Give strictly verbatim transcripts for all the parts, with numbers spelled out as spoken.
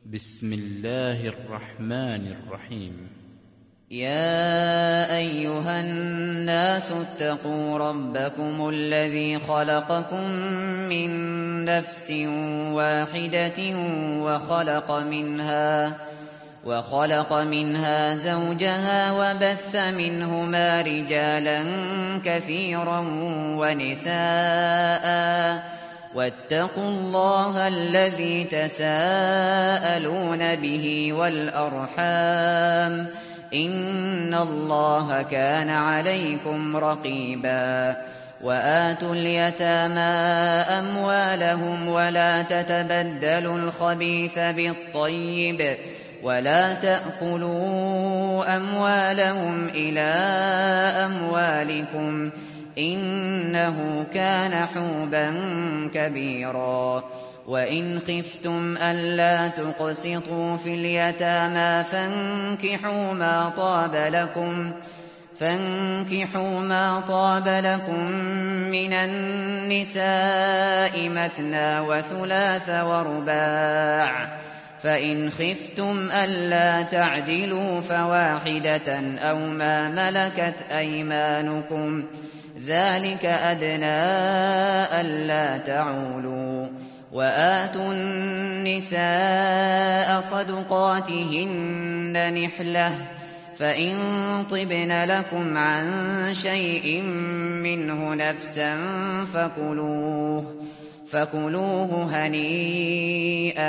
بسم الله الرحمن الرحيم. يا أيها الناس اتقوا ربكم الذي خلقكم من نفس واحدة وخلق منها وخلق منها زوجها وبث منهما رجالا كثيرا ونساء واتقوا الله الذي تساءلون به والأرحام إن الله كان عليكم رقيبا. وآتوا اليتامى أموالهم ولا تتبدلوا الخبيث بالطيب ولا تأكلوا أموالهم إلى أموالكم إنه كان حوبا كبيرا. وإن خفتم ألا تقسطوا في اليتامى فانكحوا ما طاب لكم فانكحوا ما طاب لكم من النساء مثنى وثلاث ورباع، فإن خفتم ألا تعدلوا فواحدة أو ما ملكت أيمانكم ذلك أدنى ألا تعولوا. وآتوا النساء صدقاتهن نحلة فإن طبن لكم عن شيء منه نفسا فكلوه فكلوه هنيئا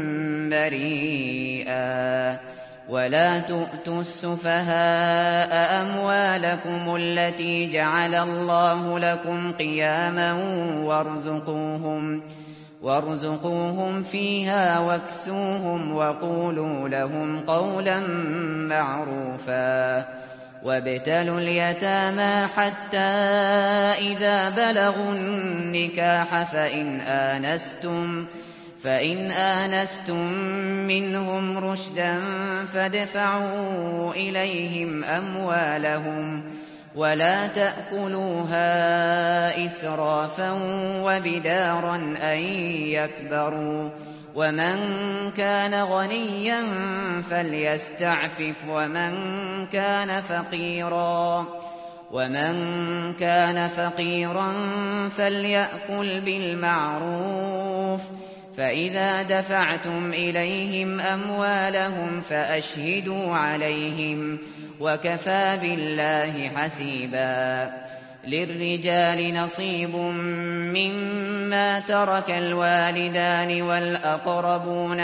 مريئا. ولا تؤتوا السفهاء أموالكم التي جعل الله لكم قياما وارزقوهم وارزقوهم فيها واكسوهم وقولوا لهم قولا معروفا. وابتلوا اليتامى حتى إذا بلغوا النكاح فإن آنستم فإن آنستم منهم رشدا فادفعوا إليهم أموالهم ولا تأكلوها إسرافا وبدارا أن يكبروا. ومن كان غنيا فليستعفف ومن كان فقيرا ومن كان فقيرا فليأكل بالمعروف. فإذا دفعتم إليهم أموالهم فأشهدوا عليهم وكفى بالله حسيبا. للرجال نصيب مما ترك الوالدان والأقربون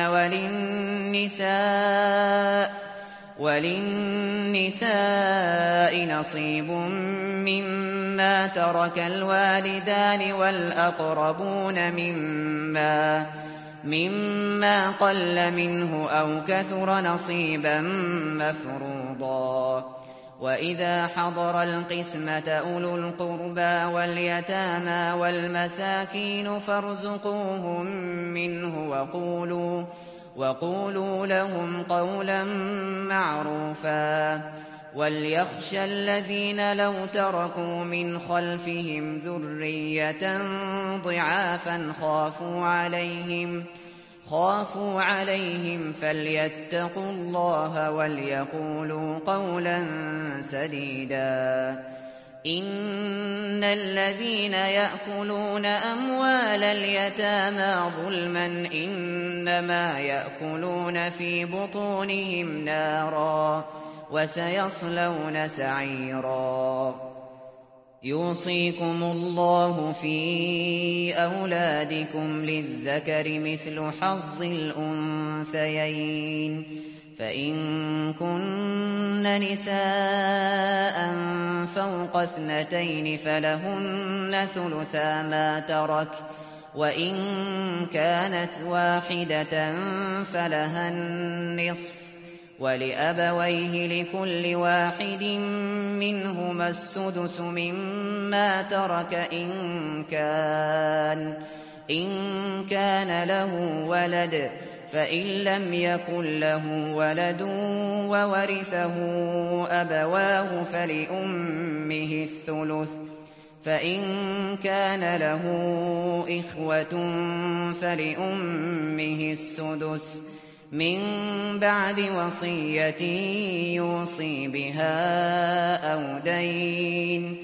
وللنساء وللنساء نصيب مما ترك الوالدان والأقربون مما مما قل منه أو كثر نصيبا مفروضا. وإذا حضر القسمة أولو القربى واليتامى والمساكين فارزقوهم منه وقولوا وقولوا لهم قولا معروفا. وليخشى الذين لو تركوا من خلفهم ذرية ضعافا خافوا عليهم خافوا عليهم فليتقوا الله وليقولوا قولا سديدا. إن الذين يأكلون أموال اليتامى ظلما إنما يأكلون في بطونهم نارا وسيصلون سعيرا. يوصيكم الله في أولادكم للذكر مثل حظ الأنثيين، فإن كن نساء فوق اثنتين فلهن ثلثا ما ترك، وإن كانت واحدة فلها النصف، ولأبويه لكل واحد منهما السدس مما ترك إن كان إن كان له ولد، فإن لم يكن له ولد وورثه أبواه فلأمه الثلث، فإن كان له إخوة فلأمه السدس، من بعد وصية يوصي بها أو دين.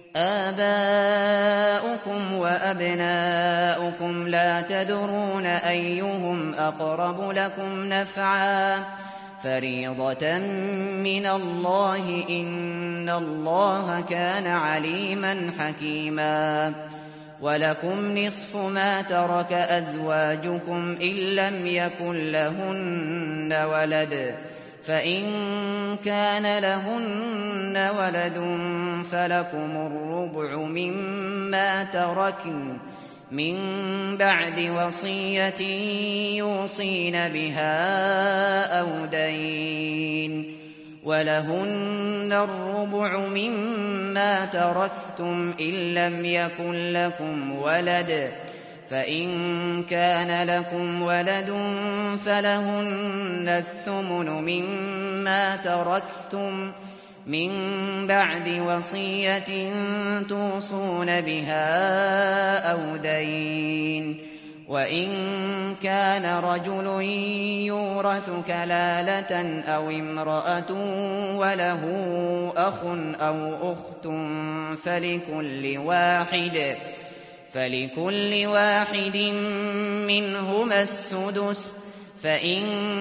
آباؤكم وأبناؤكم لا تدرون أيهم أقرب لكم نفعا فريضة من الله إن الله كان عليما حكيما. ولكم نصف ما ترك أزواجكم إن لم يكن لهن ولد فإن كان لهن ولد فلكم الربع مما تركن من بعد وصية يوصين بها أو دين. ولهن الربع مما تركتم إن لم يكن لكم ولد فإن كان لكم ولد فلهن الثمن مما تركتم من بعد وصية توصون بها أو دين. وإن كان رجل يورث كلالة أو امرأة وله أخ أو أخت فلكل واحد فلكل واحد منهما السدس فإن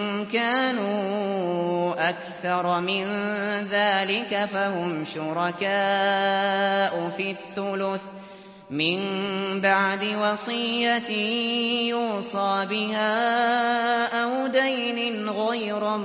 كانوا أكثر من ذلك فهم شركاء في الثلث من بعد وصية يوصى بها أو دين غير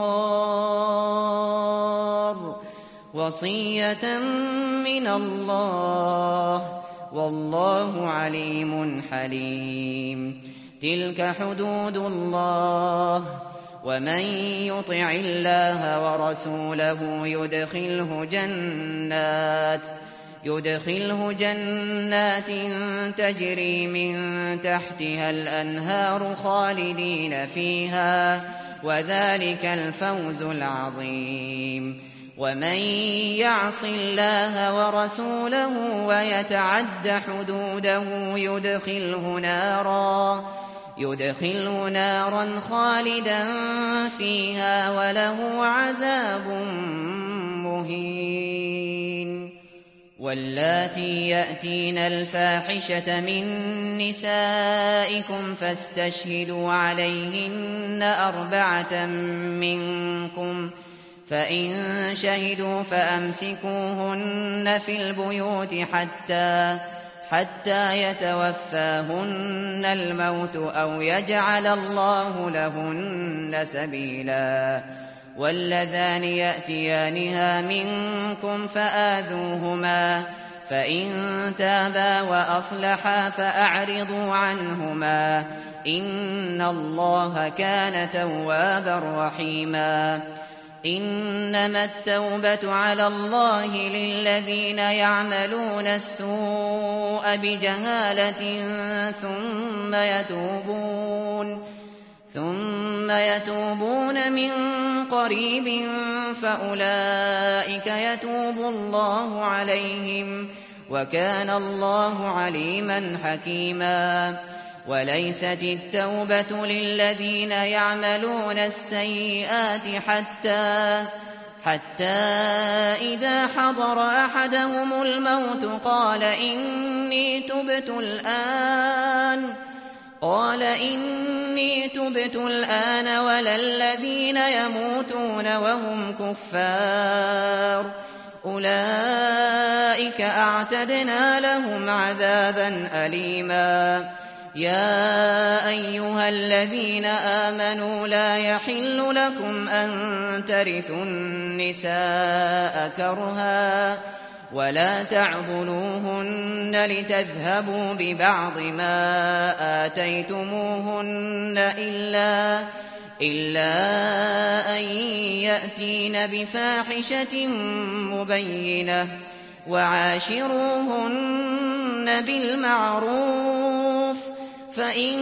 مضار وصية من الله والله عليم حليم. تلك حدود الله ومن يطع الله ورسوله يدخله جنات يدخله جنات تجري من تحتها الأنهار خالدين فيها وذلك الفوز العظيم. ومن يعص الله ورسوله ويتعد حدوده يدخله نارا يدخله نارا خالدا فيها وله عذاب مهين. واللاتي يأتين الفاحشة من نسائكم فاستشهدوا عليهن أربعة منكم فإن شهدوا فأمسكوهن في البيوت حتى حتى يتوفاهن الموت أو يجعل الله لهن سبيلا. واللذان يأتيانها منكم فآذوهما فإن تابا وأصلحا فأعرضوا عنهما إن الله كان توابا رحيما. إنما التوبة على الله للذين يعملون السوء بجهالة ثم يتوبون ثم يتوبون من قريب فأولئك يتوب الله عليهم وكان الله عليما حكيما. وليست التوبة للذين يعملون السيئات حتى حتى إذا حضر أحدهم الموت قال إني تبت الآن قال إني تبت الآن ولا الذين يموتون وهم كفار أولئك أعتدنا لهم عذابا أليما. يا أيها الذين آمنوا لا يحل لكم أن ترثوا النساء كرها ولا تعضلوهن لتذهبوا ببعض ما آتيتموهن إلا إلا أن يأتين بفاحشة مبينة وعاشروهن بالمعروف فإن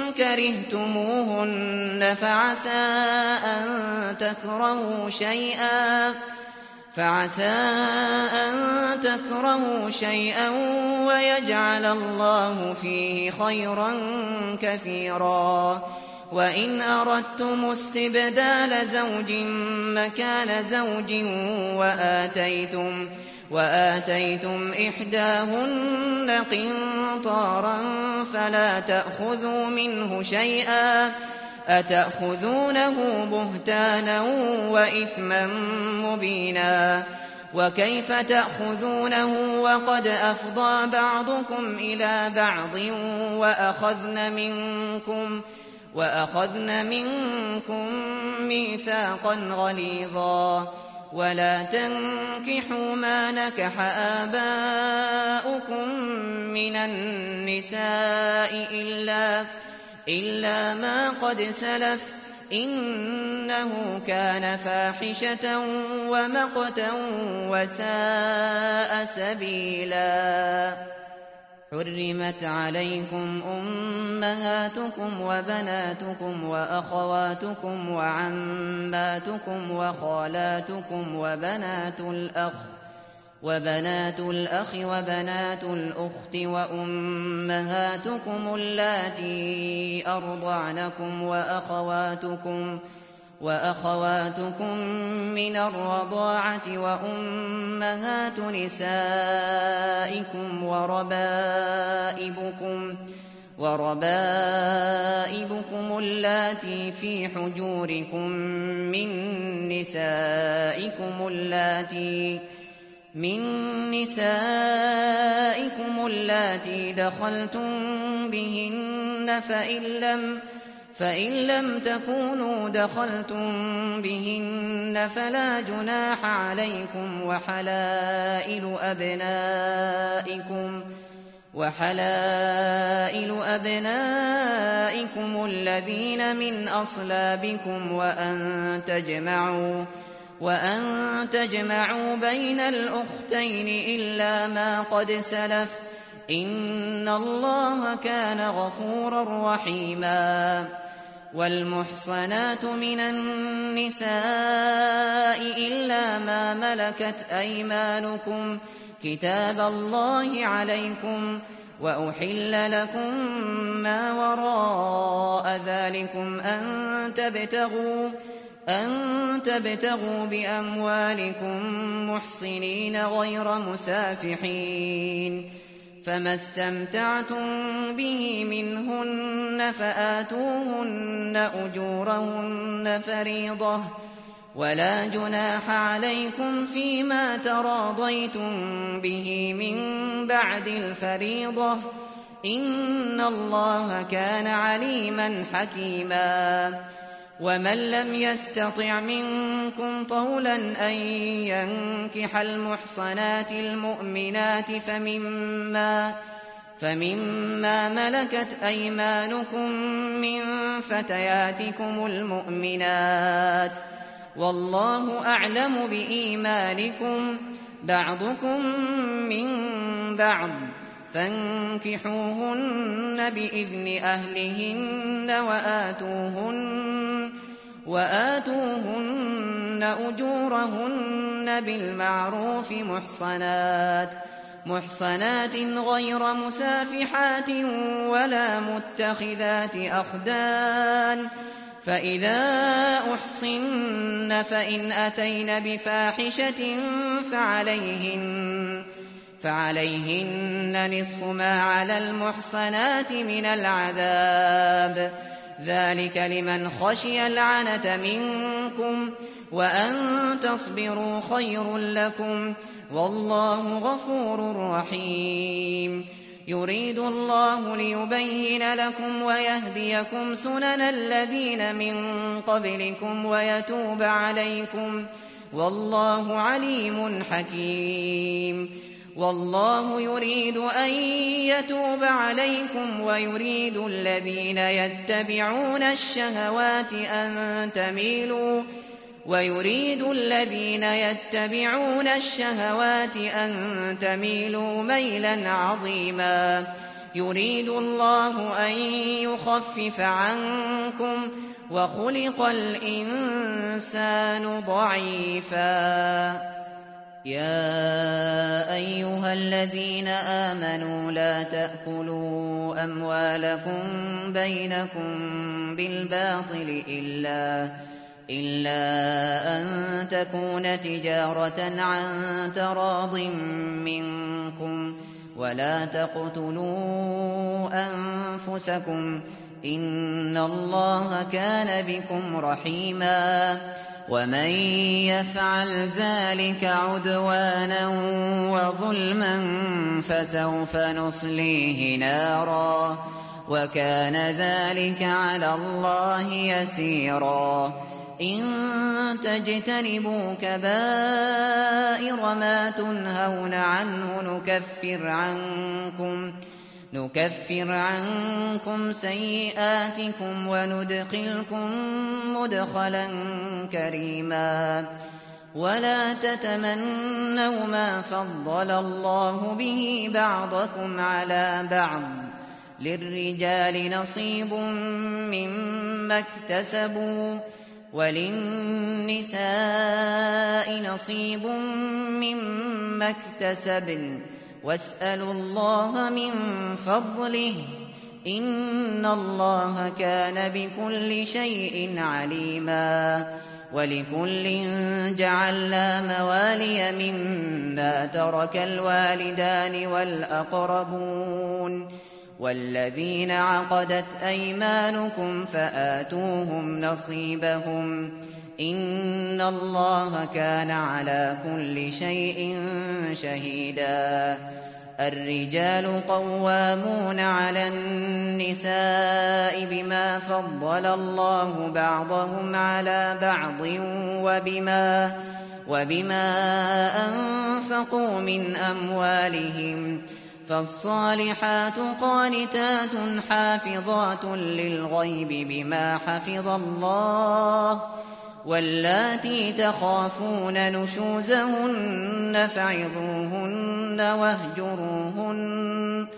كرهتموهن فعسى أن تكرهوا شيئا فعسى أن تكرهوا شيئا ويجعل الله فيه خيرا كثيرا. وإن أردتم استبدال زوج مكان زوج وآتيتم, وآتيتم إحداهن قنطارا فلا تأخذوا منه شيئا أتأخذونه بهتانا وإثما مبينا وكيف تأخذونه وقد أفضى بعضكم إلى بعض وأخذن منكم, وأخذن منكم ميثاقا غليظا ولا تنكحوا ما نكح آباؤكم من النساء إلا, إلا ما قد سلف إنه كان فاحشة ومقتا وساء سبيلا حرمت عليكم أمهاتكم وبناتكم وأخواتكم وعماتكم وخالاتكم وبنات الأخ وبنات الأخ وبنات الأخت وأمهاتكم اللاتي أرضعنكم وأخواتكم وأخواتكم من الرضاعة وأمهات نسائكم وربائبكم وربائبكم اللاتي في حجوركم من نسائكم اللاتي من نسائكم اللاتي دخلتم بهن فإن لم فإن لم تكونوا دخلتم بهن فلا جناح عليكم وحلائل أبنائكم وحلائل أبنائكم الذين من أصلابكم وأن تجمعوا وأن تجمعوا بين الأختين إلا ما قد سلف إن الله كان غفورا رحيما والمحصنات من النساء إلا ما ملكت أيمانكم كتاب الله عليكم وأحل لكم ما وراء ذلكم أن تبتغوا أن تبتغوا بأموالكم محصنين غير مسافحين فما استمتعتم به منهن فآتوهن أجورهن فريضة ولا جناح عليكم فيما تراضيتم به من بعد الفريضة إن الله كان عليما حكيما ومن لم يستطع منكم طولا أن ينكح المحصنات المؤمنات فمما, فمما ملكت أيمانكم من فتياتكم المؤمنات والله أعلم بإيمانكم بعضكم من بعض فانكحوهن بإذن أهلهن وآتوهن وآتوهن أجورهن بالمعروف محصنات محصنات غير مسافحات ولا متخذات أخدان فإذا أحصن فإن أتين بفاحشة فعليهن فعليهن نصف ما على المحصنات من العذاب ذلك لمن خشي العنة منكم وأن تصبروا خير لكم والله غفور رحيم يريد الله ليبين لكم ويهديكم سنن الذين من قبلكم ويتوب عليكم والله عليم حكيم والله يريد أن يتوب عليكم ويريد الذين يتبعون الشهوات أن تميلوا ويريد الذين يتبعون الشهوات أن تميلوا ميلا عظيما يريد الله أن يخفف عنكم وخلق الإنسان ضعيفا يا أيها الذين آمنوا لا تأكلوا أموالكم بينكم بالباطل إلا إلا أن تكون تجارة عن تراض منكم ولا تقتلوا أنفسكم إن الله كان بكم رحيما ومن يفعل ذلك عدوانا وظلما فسوف نصليه نارا وكان ذلك على الله يسيرا إن تجتنبوا كبائر ما تنهون عنه نكفر عنكم نكفر عنكم سيئاتكم وندخلكم مدخلا كريما ولا تتمنوا ما فضل الله به بعضكم على بعض للرجال نصيب مما اكتسبوا وللنساء نصيب مما اكتسبن واسألوا الله من فضله إن الله كان بكل شيء عليما ولكل جعلنا موالي مما ترك الوالدان والأقربون والذين عقدت أيمانكم فآتوهم نصيبهم إن الله كان على كل شيء شهيدا الرجال قوامون على النساء بما فضل الله بعضهم على بعض وبما, وبما أنفقوا من أموالهم فالصالحات قانتات حافظات للغيب بما حفظ الله واللاتي تخافون نشوزهن فعظوهن واهجروهن,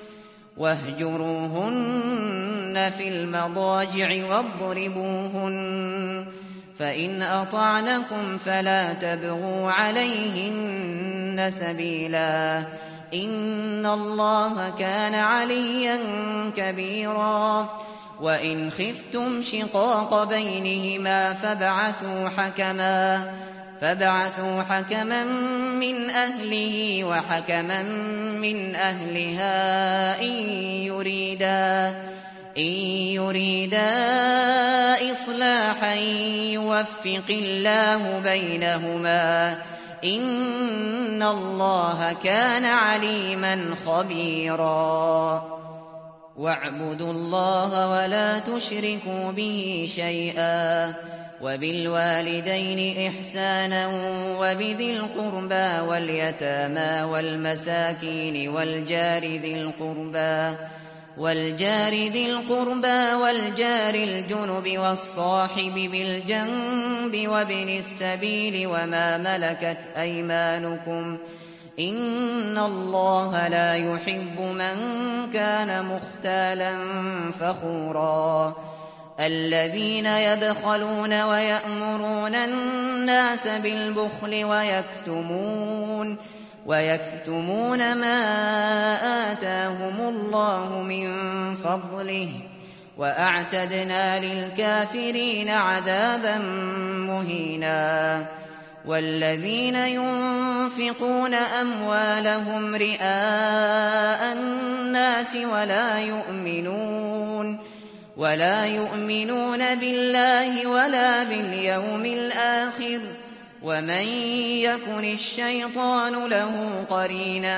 واهجروهن في المضاجع واضربوهن فإن أطعنكم فلا تبغوا عليهن سبيلا إن الله كان عليا كبيرا وإن خفتم شقاق بينهما فابعثوا حكما فابعثوا حكما من أهله وحكما من أهلها إن يريدا إن يريدا إصلاحا يوفق الله بينهما إن الله كان عليما خبيرا واعبدوا الله ولا تشركوا به شيئا وبالوالدين إحسانا وبذي القربى واليتامى والمساكين والجار ذي القربى والجار ذي القربى والجار الجنب والصاحب بالجنب وابن السبيل وما ملكت أيمانكم إن الله لا يحب من كان مختالا فخورا الذين يبخلون ويأمرون الناس بالبخل ويكتمون ويكتمون ما آتاهم الله من فضله وأعتدنا للكافرين عذابا مهينا والذين ينفقون أموالهم رئاء الناس ولا يؤمنون ولا يؤمنون بالله ولا باليوم الآخر ومن يكن الشيطان له قرينا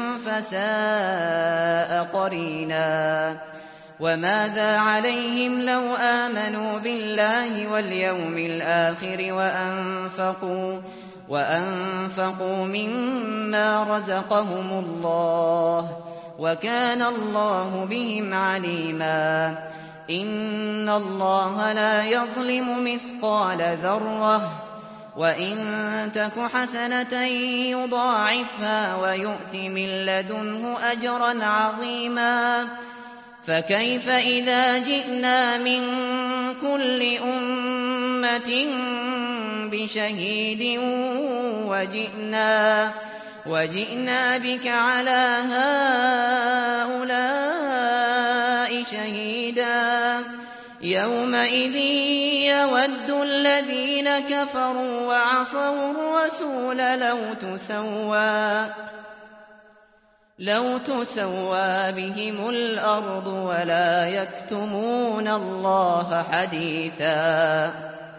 فساء قرينا وماذا عليهم لو آمنوا بالله واليوم الآخر وأنفقوا, وأنفقوا مما رزقهم الله وكان الله بهم عليما إن الله لا يظلم مثقال ذرة وإن تك حسنة يضاعفها ويؤت من لدنه أجرا عظيما فكيف إذا جئنا من كل أمة بشهيد وجئنا, وجئنا بك على هؤلاء شهيدا يومئذ يود الذين كفروا وعصوا الرسول لو تسوى, لو تسوى بهم الأرض ولا يكتمون الله حديثا.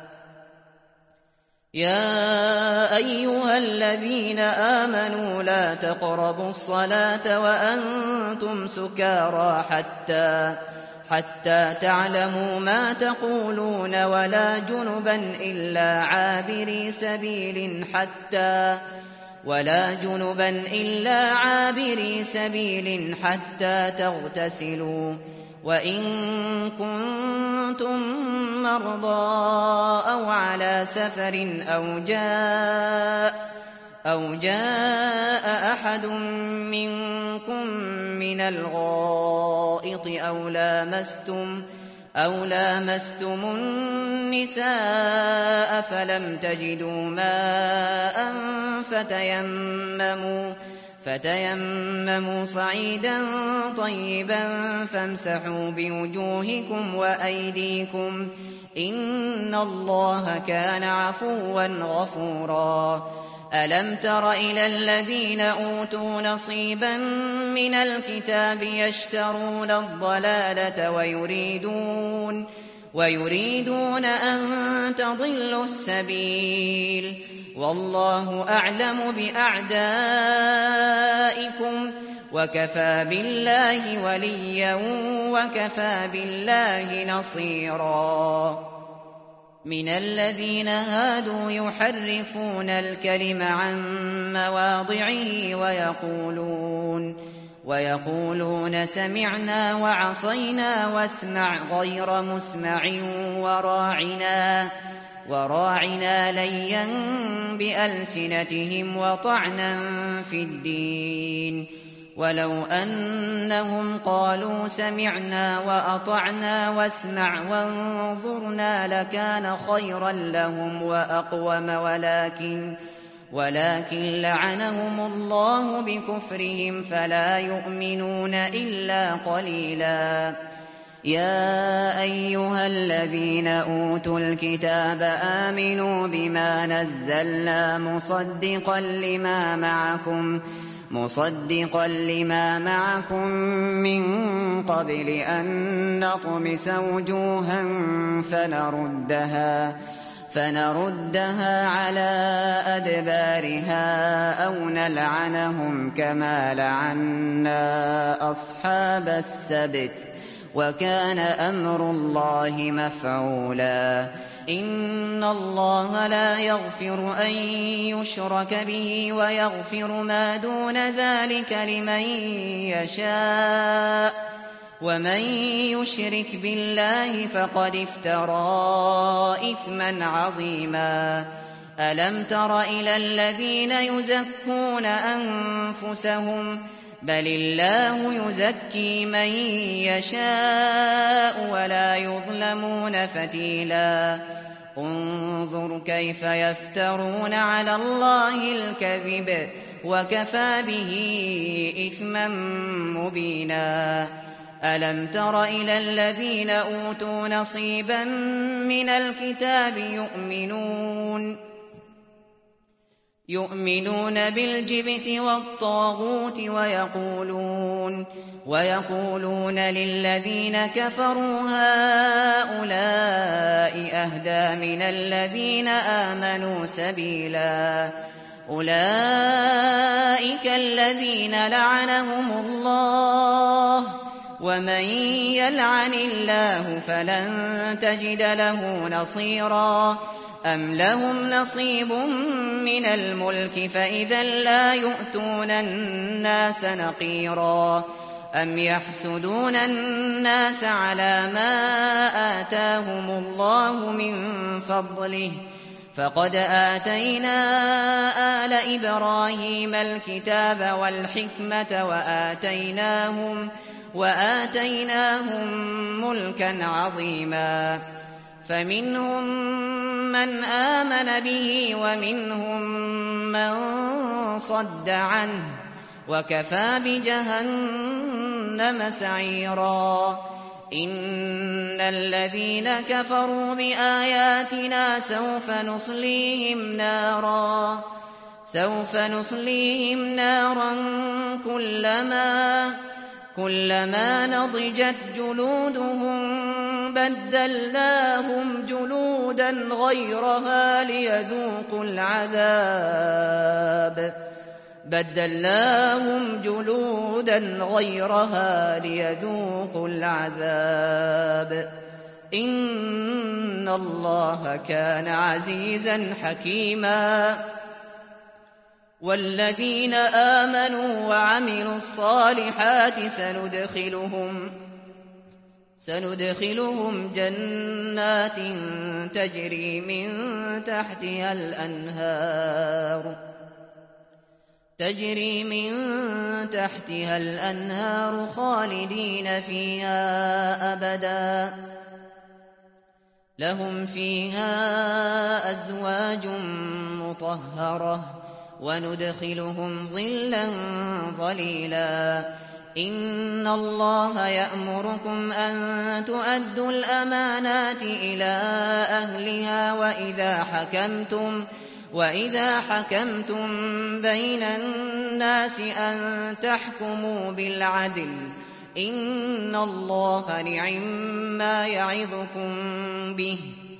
يا أيها الذين آمنوا لا تقربوا الصلاة وأنتم سكارى حتى حتى تعلموا ما تقولون ولا جنبا إلا عابري سبيل حتى ولا جنبا إلا عابري سبيل حتى تغتسلوا وإن كنتم مرضى أو على سفر أو جاء أو جاء أحد منكم من الغائط أو لامستم أو لامستم النساء فلم تجدوا ماء فتيمموا فتيمموا صعيدا طيبا فامسحوا بوجوهكم وأيديكم إن الله كان عفوا غفورا. ألم تر إلى الذين أوتوا نصيبا من الكتاب يشترون الضلالة ويريدون ويريدون أن تضلوا السبيل والله أعلم بأعدائكم وكفى بالله وليا وكفى بالله نصيرا. من الذين هادوا يحرفون الكلم عن مواضعه ويقولون ويقولون سمعنا وعصينا واسمع غير مسمع وراعنا وراعنا ليا بألسنتهم وطعنا في الدين ولو أنهم قالوا سمعنا وأطعنا واسمع وانظرنا لكان خيرا لهم وأقوم ولكن ولكن لعنهم الله بكفرهم فلا يؤمنون إلا قليلا. يا أيها الذين أوتوا الكتاب آمنوا بما نزلنا مصدقا لما معكم مصدقا لما معكم من قبل أن نطمس وجوها فنردها فنردها على أدبارها أو نلعنهم كما لعنا أصحاب السبت وكان أمر الله مفعولا. إن الله لا يغفر أن يشرك به ويغفر ما دون ذلك لمن يشاء ومن يشرك بالله فقد افترى إثما عظيما. ألم تر إلى الذين يزكون أنفسهم بل الله يزكي من يشاء ولا يظلمون فتيلا. انظر كيف يفترون على الله الكذب وكفى به إثما مبينا. ألم تر إلى الذين أوتوا نصيبا من الكتاب يؤمنون يؤمنون بالجبت والطاغوت ويقولون ويقولون للذين كفروا هؤلاء أهدى من الذين آمنوا سبيلا. أولئك الذين لعنهم الله ومن يلعن الله فلن تجد له نصيرا. أم لهم نصيب من الملك فإذا لا يؤتون الناس نقيرا. أم يحسدون الناس على ما آتاهم الله من فضله فقد آتينا آل إبراهيم الكتاب والحكمة وآتيناهم, وآتيناهم ملكا عظيما. فمنهم من آمن به ومنهم من صد عنه وكفى بجهنم سعيرا إن الذين كفروا بآياتنا سوف نصليهم نارا سوف نصليهم نارا كلما كلما نضجت جلودهم بدلناهم جلودا غيرها ليذوقوا العذاب بدلناهم جلودا غيرها ليذوقوا العذاب إن الله كان عزيزا حكيما والذين آمنوا وعملوا الصالحات سندخلهم سندخلهم جنات تجري من تحتها الأنهار تجري من تحتها الأنهار خالدين فيها أبدا لهم فيها أزواج مطهرة وندخلهم ظلا ظليلا إن الله يأمركم أن تؤدوا الأمانات إلى أهلها وإذا حكمتم وإذا حكمتم بين الناس أن تحكموا بالعدل إن الله نعما يعظكم به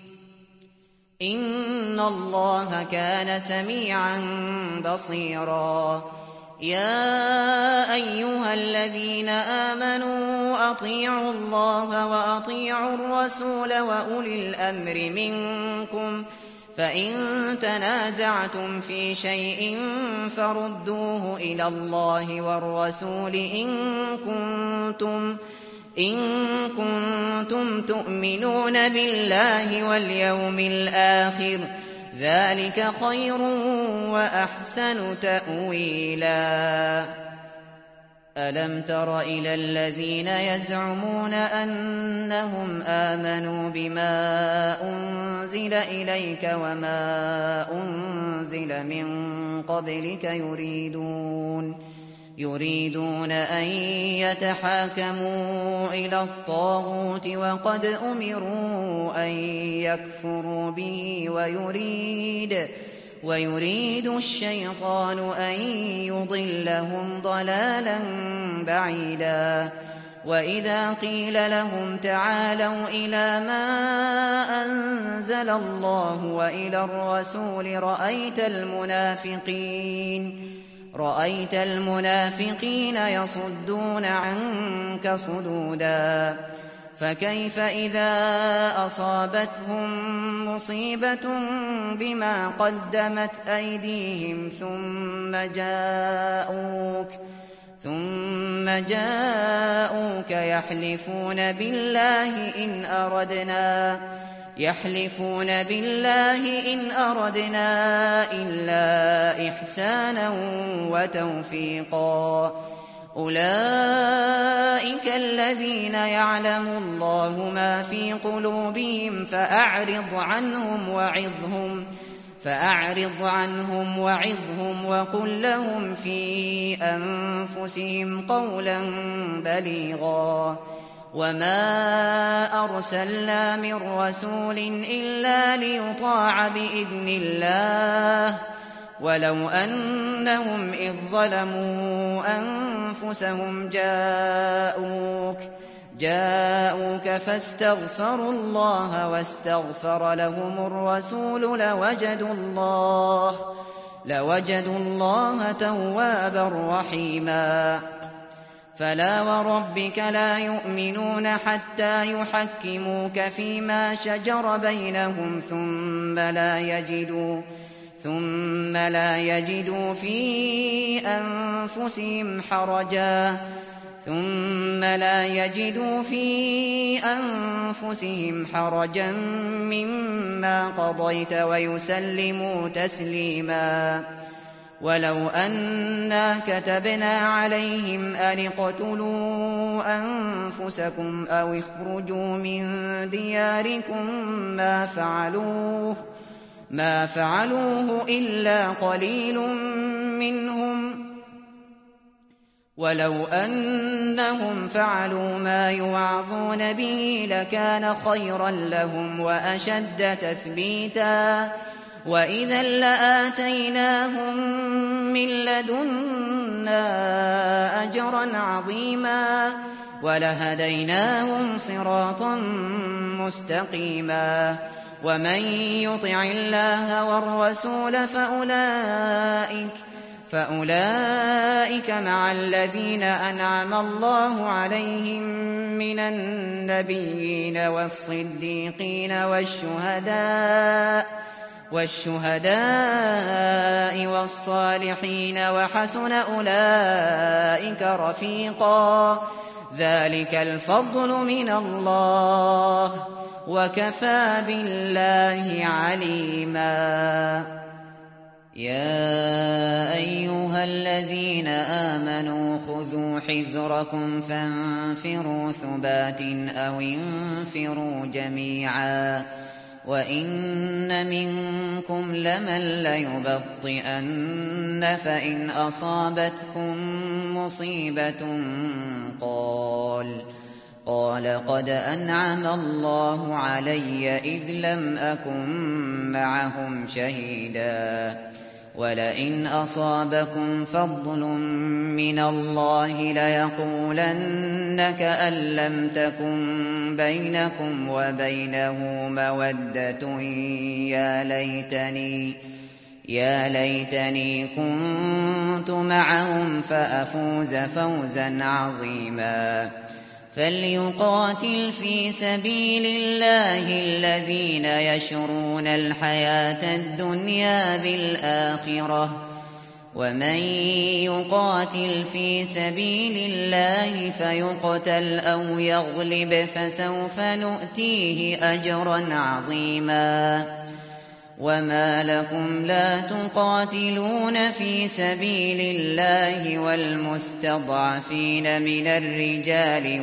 إن الله كان سميعا بصيرا يا أيها الذين آمنوا أطيعوا الله وأطيعوا الرسول وأولي الأمر منكم فإن تنازعتم في شيء فردوه إلى الله والرسول إن كنتم إن كنتم تؤمنون بالله واليوم الآخر ذلك خير وأحسن تأويلا ألم تر إلى الذين يزعمون أنهم آمنوا بما أنزل إليك وما أنزل من قبلك يريدون يريدون أن يتحاكموا إلى الطاغوت وقد أمروا أن يكفروا به ويريد ويريد الشيطان أن يضلهم ضلالا بعيدا وإذا قيل لهم تعالوا إلى ما أنزل الله وإلى الرسول رأيت المنافقين رأيت المنافقين يصدون عنك صدودا فكيف إذا أصابتهم مصيبة بما قدمت أيديهم ثم جاءوك ثم جاءوك يحلفون بالله إن أردنا يحلفون بالله إن أردنا إلا إحسانا وتوفيقا أولئك الذين يعلم الله ما في قلوبهم فأعرض عنهم وعظهم فأعرض عنهم وعظهم وقل لهم في أنفسهم قولا بليغا وما أرسلنا من رسول إلا ليطاع بإذن الله ولو أنهم إذ ظلموا أنفسهم جاءوك جاءوك فاستغفروا الله واستغفر لهم الرسول لوجدوا الله لوجدوا الله توابا رحيما فلا وربك لا يؤمنون حتى يحكموك فيما شجر بينهم ثم لا يجدوا ثم لا يجدوا في أنفسهم حرجا ثم لا يجدوا في أنفسهم حرجا مما قضيت ويسلموا تسليما ولو أنا كتبنا عليهم أن اقتلوا أنفسكم أو اخرجوا من دياركم ما فعلوه ما فعلوه إلا قليل منهم ولو أنهم فعلوا ما يوعظون به لكان خيرا لهم وأشد تثبيتا وإذا لآتيناهم من لدنا أجرا عظيما ولهديناهم صراطا مستقيما ومن يطع الله والرسول فأولئك فأولئك مع الذين أنعم الله عليهم من النبيين والصديقين والشهداء والشهداء والصالحين وحسن أولئك رفيقا ذلك الفضل من الله وكفى بالله عليما يا أيها الذين آمنوا خذوا حذركم فانفروا ثبات أو انفروا جميعا وإن منكم لمن ليبطئن فإن أصابتكم مصيبة قال قال قد أنعم الله علي إذ لم أكن معهم شهيدا ولئن أصابكم فضل من الله ليقولن كأن لم تكن بينكم وبينه مودة يا ليتني يا ليتني كنت معهم فأفوز فوزا عظيما فليقاتل في سبيل الله الذين يشرون الحياة الدنيا بالآخرة ومن يقاتل في سبيل الله فيقتل أو يغلب فسوف نؤتيه أجرا عظيما وما لكم لا تقاتلون في سبيل الله والمستضعفين من الرجال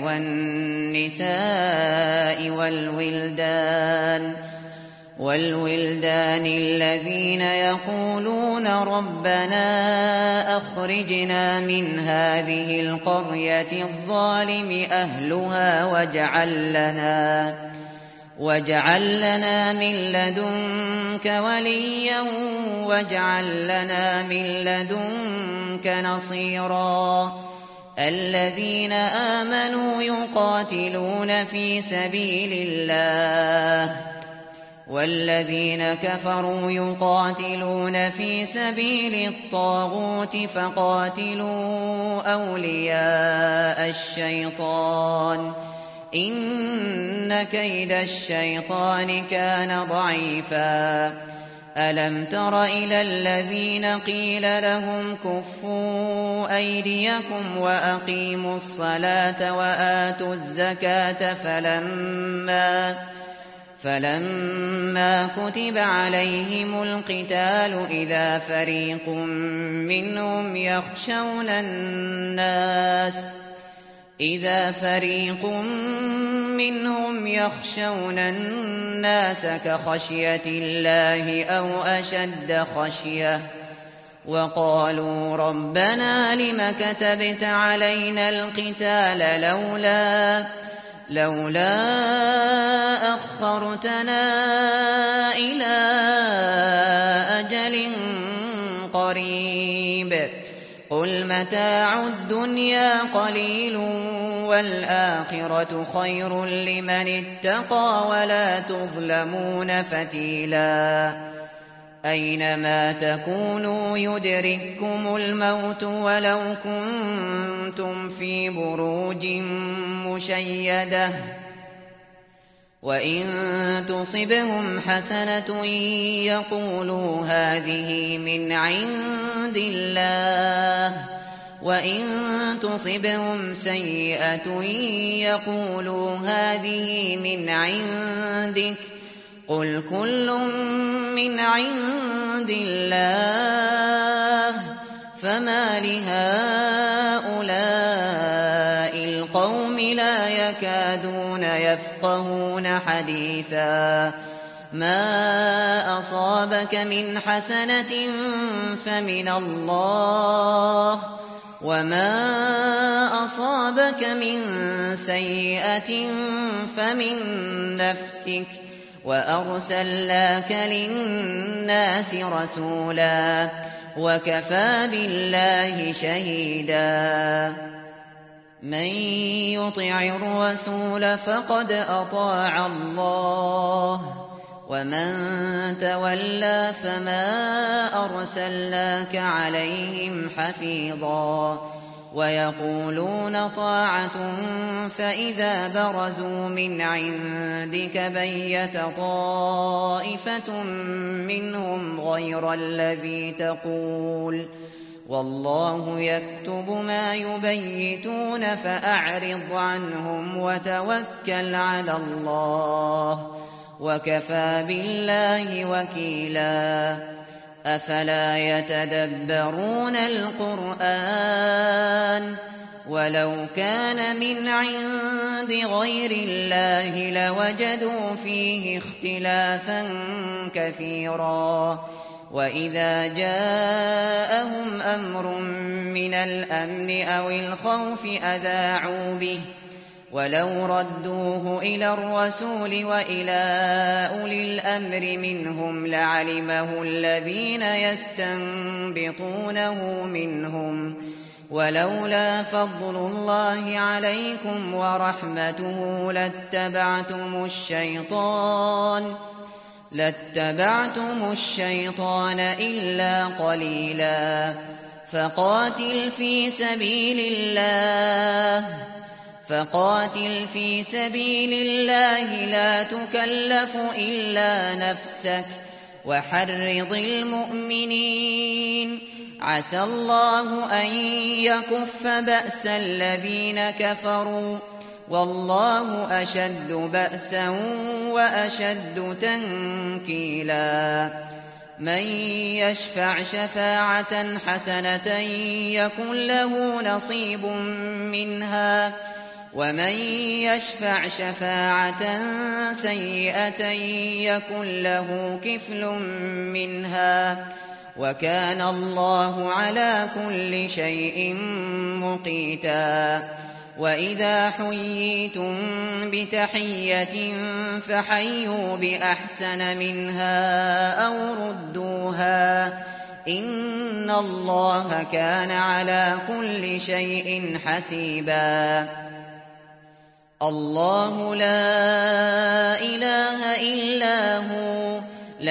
والنساء والولدان والولدان الذين يقولون ربنا أخرجنا من هذه القرية الظالم أهلها واجعل لنا واجعل لنا من لدنك وليا واجعل لنا من لدنك نصيرا الذين آمنوا يقاتلون في سبيل الله والذين كفروا يقاتلون في سبيل الطاغوت فقاتلوا أولياء الشيطان إن كيد الشيطان كان ضعيفا ألم تر إلى الذين قيل لهم كفوا أيديكم وأقيموا الصلاة وآتوا الزكاة فلما فلما كتب عليهم القتال إذا فريق منهم يخشون الناس إذا فريق منهم يخشون الناس كخشية الله أو أشد خشية وقالوا ربنا لم كتبت علينا القتال لولا لولا أخرتنا إلى أجل قريب قل متاع الدنيا قليل والآخرة خير لمن اتقى ولا تظلمون فتيلا أينما تكونوا يدرككم الموت ولو كنتم في بروج مشيدة وإن تصبهم حسنة يقولوا هذه من عند الله وإن تصبهم سيئة يقولوا هذه من عندك قل كل من عند الله فما لهؤلاء القوم لا يكادون يفقهون حديثا ما أصابك من حسنة فمن الله وما أصابك من سيئة فمن نفسك وأرسلناك للناس رسولا وكفى بالله شهيدا من يطع الرسول فقد أطاع الله ومن تولى فما أرسلناك عليهم حفيظا ويقولون طاعة فإذا برزوا من عندك بيت طائفة منهم غير الذي تقول والله يكتب ما يبيتون فأعرض عنهم وتوكل على الله وكفى بالله وكيلا أفلا يتدبرون القرآن ولو كان من عند غير الله لوجدوا فيه اختلافا كثيرا وإذا جاءهم أمر من الأمن أو الخوف أذاعوا به ولو ردوه إلى الرسول وإلى أولي الأمر منهم لعلمه الذين يستنبطونه منهم ولولا فضل الله عليكم ورحمته لاتبعتم الشيطان لاتبعتم الشيطان إلا قليلا فقاتل في سبيل الله فقاتل في سبيل الله لا تكلف إلا نفسك وحرض المؤمنين عسى الله أن يكف بأس الذين كفروا والله أشد بأسا وأشد تنكيلا من يشفع شفاعة حسنة يكن له نصيب منها ومن يشفع شفاعة سيئة يكن له كفل منها وكان الله على كل شيء مقيتا وإذا حييتم بتحية فحيوا بأحسن منها أو ردوها إن الله كان على كل شيء حسيبا الله لا إله إلا هو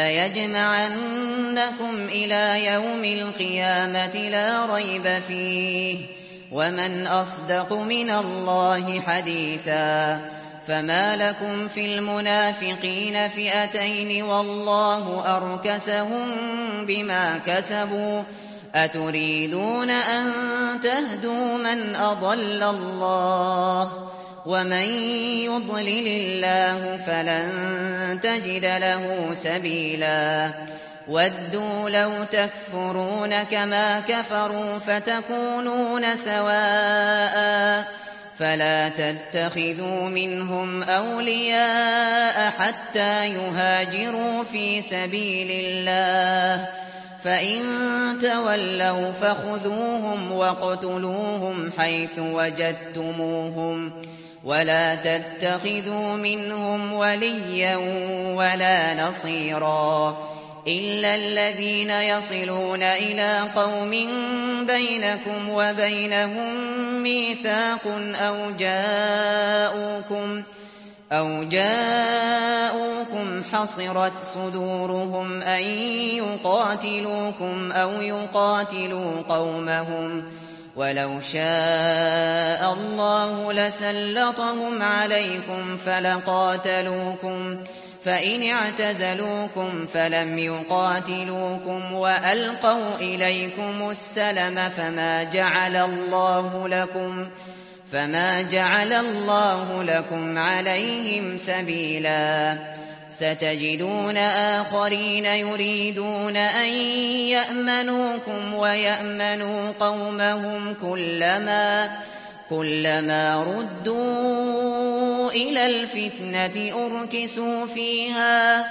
ليجمعنكم إلى يوم القيامة لا ريب فيه ومن أصدق من الله حديثا فما لكم في المنافقين فئتين والله أركسهم بما كسبوا أتريدون أن تهدوا من أضل الله ومن يضلل الله فلن تجد له سبيلا ودوا لو تكفرون كما كفروا فتكونون سواء فلا تتخذوا منهم أولياء حتى يهاجروا في سبيل الله فإن تولوا فخذوهم واقتلوهم حيث وجدتموهم ولا تتخذوا منهم وليا ولا نصيرا إلا الذين يصلون إلى قوم بينكم وبينهم ميثاق أو جاءوكم أو جاءوكم حصرت صدورهم أن يقاتلوكم أو يقاتلوا قومهم ولو شاء الله لسلطهم عليكم فلقاتلوكم فإن اعتزلوكم فلم يقاتلوكم وألقوا إليكم السلم فما جعل الله لكم فما جعل الله لكم عليهم سبيلا ستجدون آخرين يريدون أن يأمنوكم ويأمنوا قومهم كلما كلما ردوا إلى الفتنة أركسوا فيها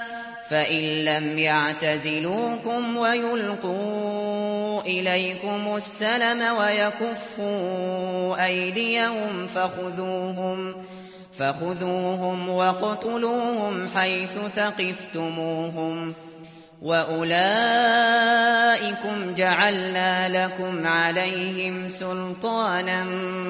فإن لم يعتزلوكم ويلقوا إليكم السلم ويكفوا أيديهم فخذوهم فخذوهم واقتلوهم حيث ثقفتموهم وأولئكم جعلنا لكم عليهم سلطانا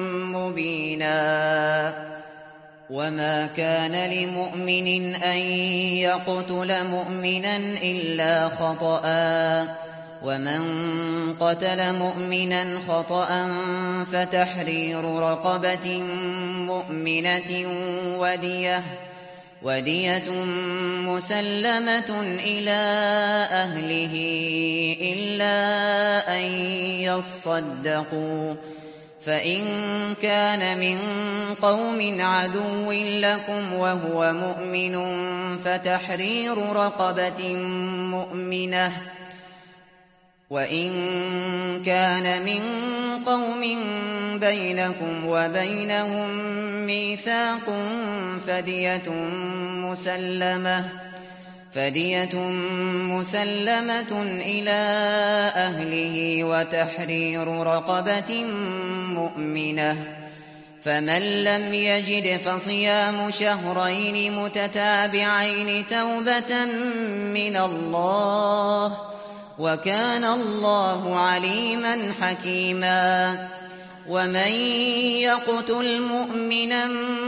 مبينا وما كان لمؤمن أن يقتل مؤمنا إلا خطأ ومن قتل مؤمنا خطأ فتحرير رقبة مؤمنة ودية ودية مسلمة إلى أهله إلا أن يصدقوا فإن كان من قوم عدو لكم وهو مؤمن فتحرير رقبة مؤمنة وإن كان من قوم بينكم وبينهم ميثاق فدية مسلمة فدية مسلمة إلى أهله وتحرير رقبة مؤمنة فمن لم يجد فصيام شهرين متتابعين توبة من الله وكان الله عليما حكيما ومن يقتل مؤمنا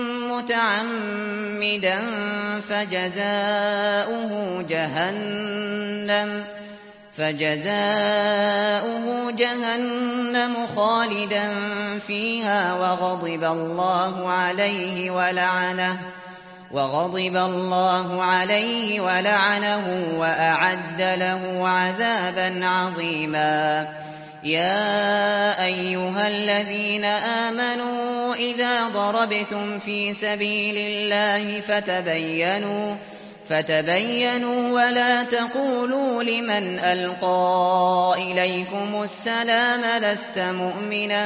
متعمدا فجزاؤه جهنم فجزاؤه جهنم خالدا فيها وغضب الله عليه ولعنه وغضب الله عليه ولعنه وأعد له عذابا عظيما يا أيها الذين آمنوا إذا ضربتم في سبيل الله فتبينوا فتبينوا ولا تقولوا لمن ألقى إليكم السلام لست مؤمنا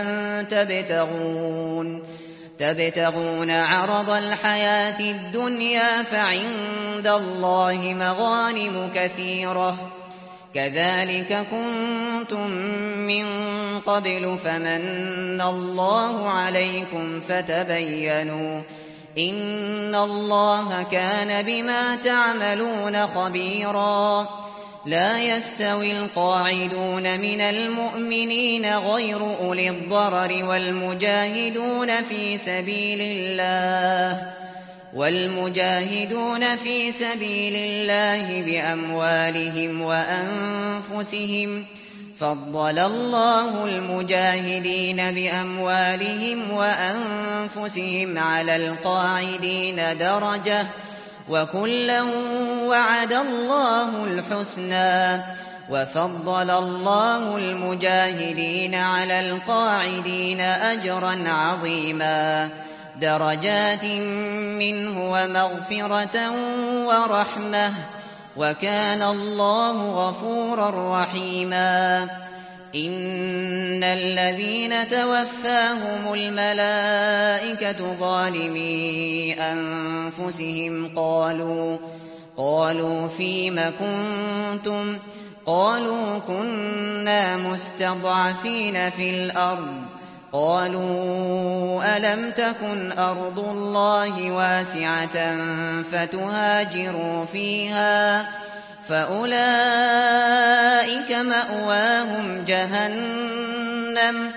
تبتغون تبتغون عرض الحياة الدنيا فعند الله مغانم كثيرة كذلك كنتم من قبل فمن الله عليكم فتبينوا إن الله كان بما تعملون خبيرا لا يستوي القاعدون من المؤمنين غير أولي الضرر والمجاهدون في سبيل الله والمجاهدون في سبيل الله بأموالهم وأنفسهم فضل الله المجاهدين بأموالهم وأنفسهم على القاعدين درجة وكلا وعد الله الحسنى وفضل الله المجاهدين على القاعدين أجرا عظيما درجات منه ومغفرة ورحمة وكان الله غفورا رحيما إن الذين توفاهم الملائكة ظالمي أنفسهم قالوا قالوا فيم كنتم قالوا كنا مستضعفين في الأرض قالوا ألم تكن أرض الله واسعة فتهاجروا فيها فأولئك مأواهم جهنم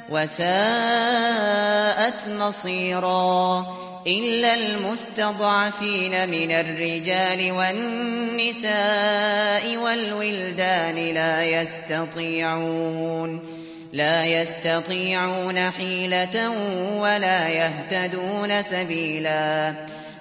وساءت مصيرا إلا المستضعفين من الرجال والنساء والولدان لا يستطيعون لا يستطيعون حيلة ولا يهتدون سبيلا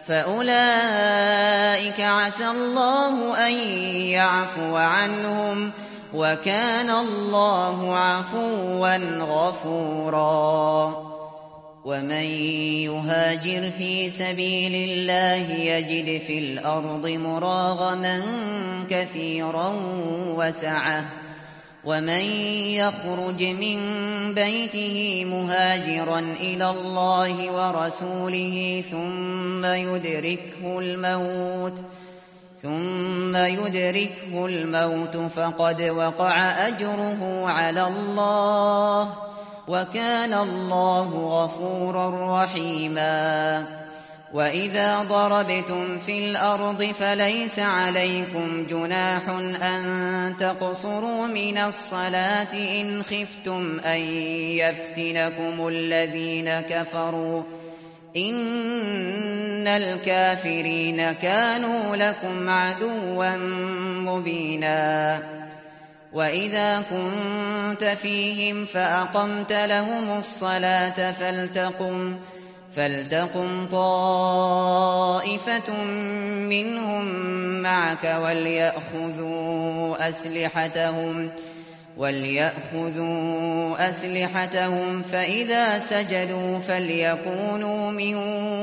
فأولئك عسى الله أن يعفو عنهم وكان الله عفوا غفورا ومن يهاجر في سبيل الله يجد في الأرض مراغما كثيرا وسعة ومن يخرج من بيته مهاجرا إلى الله ورسوله ثم يدركه الموت ثم يدركه الموت فقد وقع أجره على الله وكان الله غفورا رحيما وإذا ضربتم في الأرض فليس عليكم جناح أن تقصروا من الصلاة إن خفتم أن يفتنكم الذين كفروا إن الكافرين كانوا لكم عدوا مبينا وإذا كنت فيهم فأقمت لهم الصلاة فلتقم فلتقم طائفة منهم معك وليأخذوا أسلحتهم وليأخذوا أسلحتهم فإذا سجدوا فليكونوا من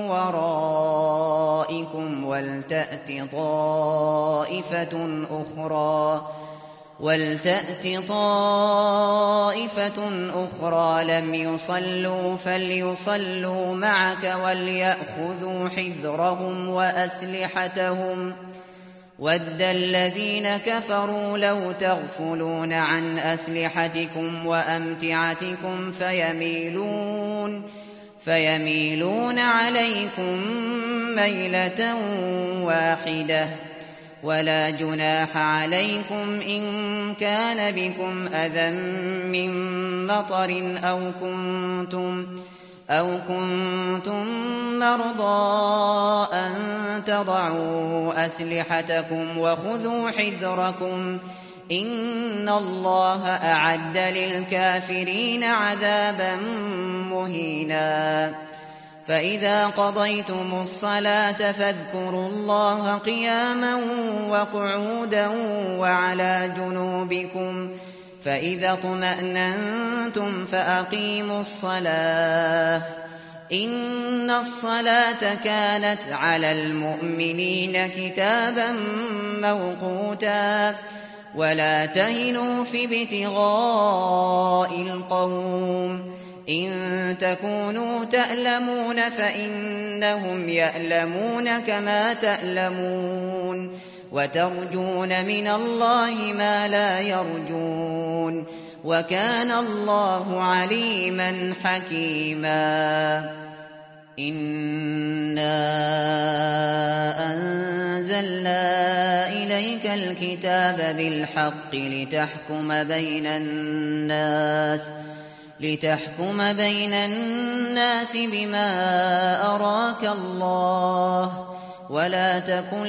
ورائكم ولتأت طائفة أخرى ولتأت طائفة أخرى لم يصلوا فليصلوا معك وليأخذوا حذرهم وأسلحتهم ود الذين كفروا لو تغفلون عن أسلحتكم وأمتعتكم فيميلون فيميلون عليكم ميلة واحدة ولا جناح عليكم إن كان بكم أذى من مطر أو كنتم أو كنتم مرضى أن تضعوا أسلحتكم وخذوا حذركم إن الله أعد للكافرين عذابا مهينا فإذا قضيتم الصلاة فاذكروا الله قياما وقعودا وعلى جنوبكم فإذا اطمأننتم فأقيموا الصلاة إن الصلاة كانت على المؤمنين كتابا موقوتا ولا تهنوا في ابتغاء القوم إن تكونوا تألمون فإنهم يألمون كما تألمون وترجون من الله ما لا يرجون وكان الله عليما حكيما إنا أنزلنا إليك الكتاب بالحق لتحكم بين الناس لتحكم بين الناس بما أراك الله ولا تكن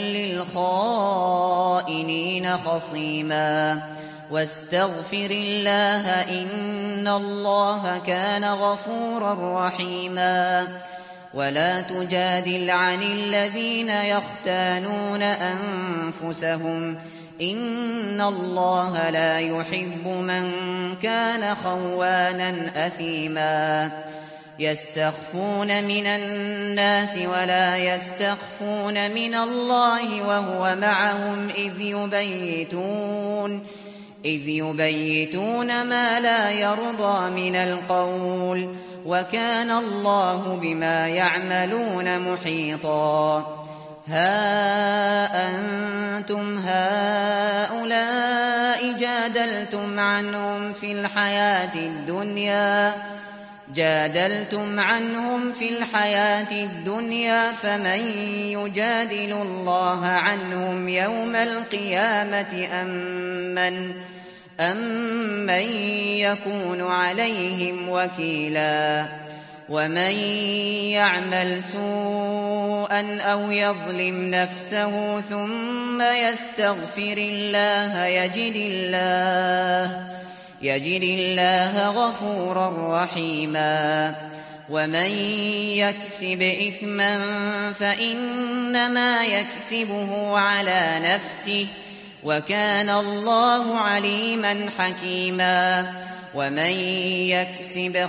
للخائنين خصيما واستغفر الله إن الله كان غفورا رحيما ولا تجادل عن الذين يختانون أنفسهم إن الله لا يحب من كان خوانا أثيما يستخفون من الناس ولا يستخفون من الله وهو معهم إذ يبيتون إذ يبيتون ما لا يرضى من القول وكان الله بما يعملون محيطا ها أنتم هؤلاء جادلتم عنهم في الحياة الدنيا جادلتم عنهم في الحياة الدنيا فمن يجادل الله عنهم يوم القيامة أم من أمن يكون عليهم وكيلا ومن يعمل سوءا أو يظلم نفسه ثم يستغفر الله يجد الله يجد الله غفورا رحيما ومن يكسب إثما فإنما يكسبه على نفسه وكان الله عليما حكيما ومن يكسب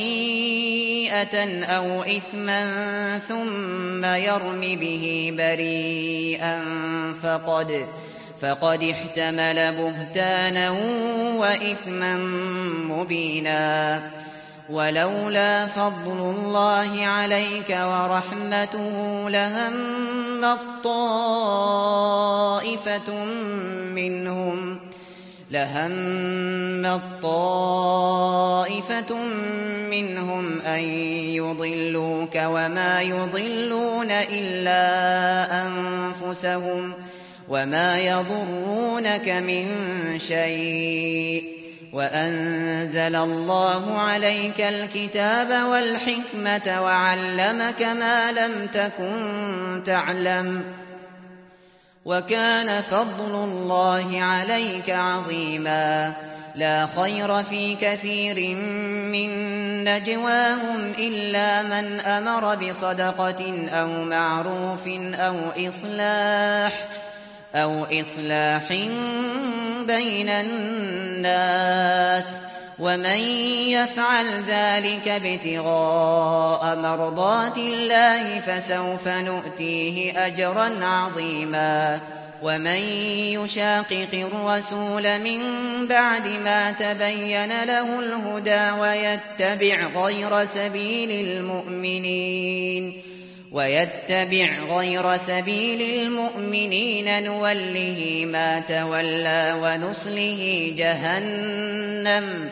خطيئة أو إثما ثم يرم به بريئا فقد فقد احتمل بهتانا وإثما مبينا ولولا فضل الله عليك ورحمته لهمت طائفة منهم لهمت طائفة منهم أن يضلوك وما يضلون إلا أنفسهم وما يضرونك من شيء وأنزل الله عليك الكتاب والحكمة وعلمك ما لم تكن تعلم وكان فضل الله عليك عظيما لا خير في كثير من نجواهم إلا من أمر بصدقة أو معروف أو إصلاح أو إصلاح بين الناس ومن يفعل ذلك ابتغاء مرضات الله فسوف نؤتيه أجرا عظيما ومن يشاقق الرسول من بعد ما تبين له الهدى ويتبع غير سبيل المؤمنين ويتبع غير سبيل المؤمنين نوله ما تولى ونصله جهنم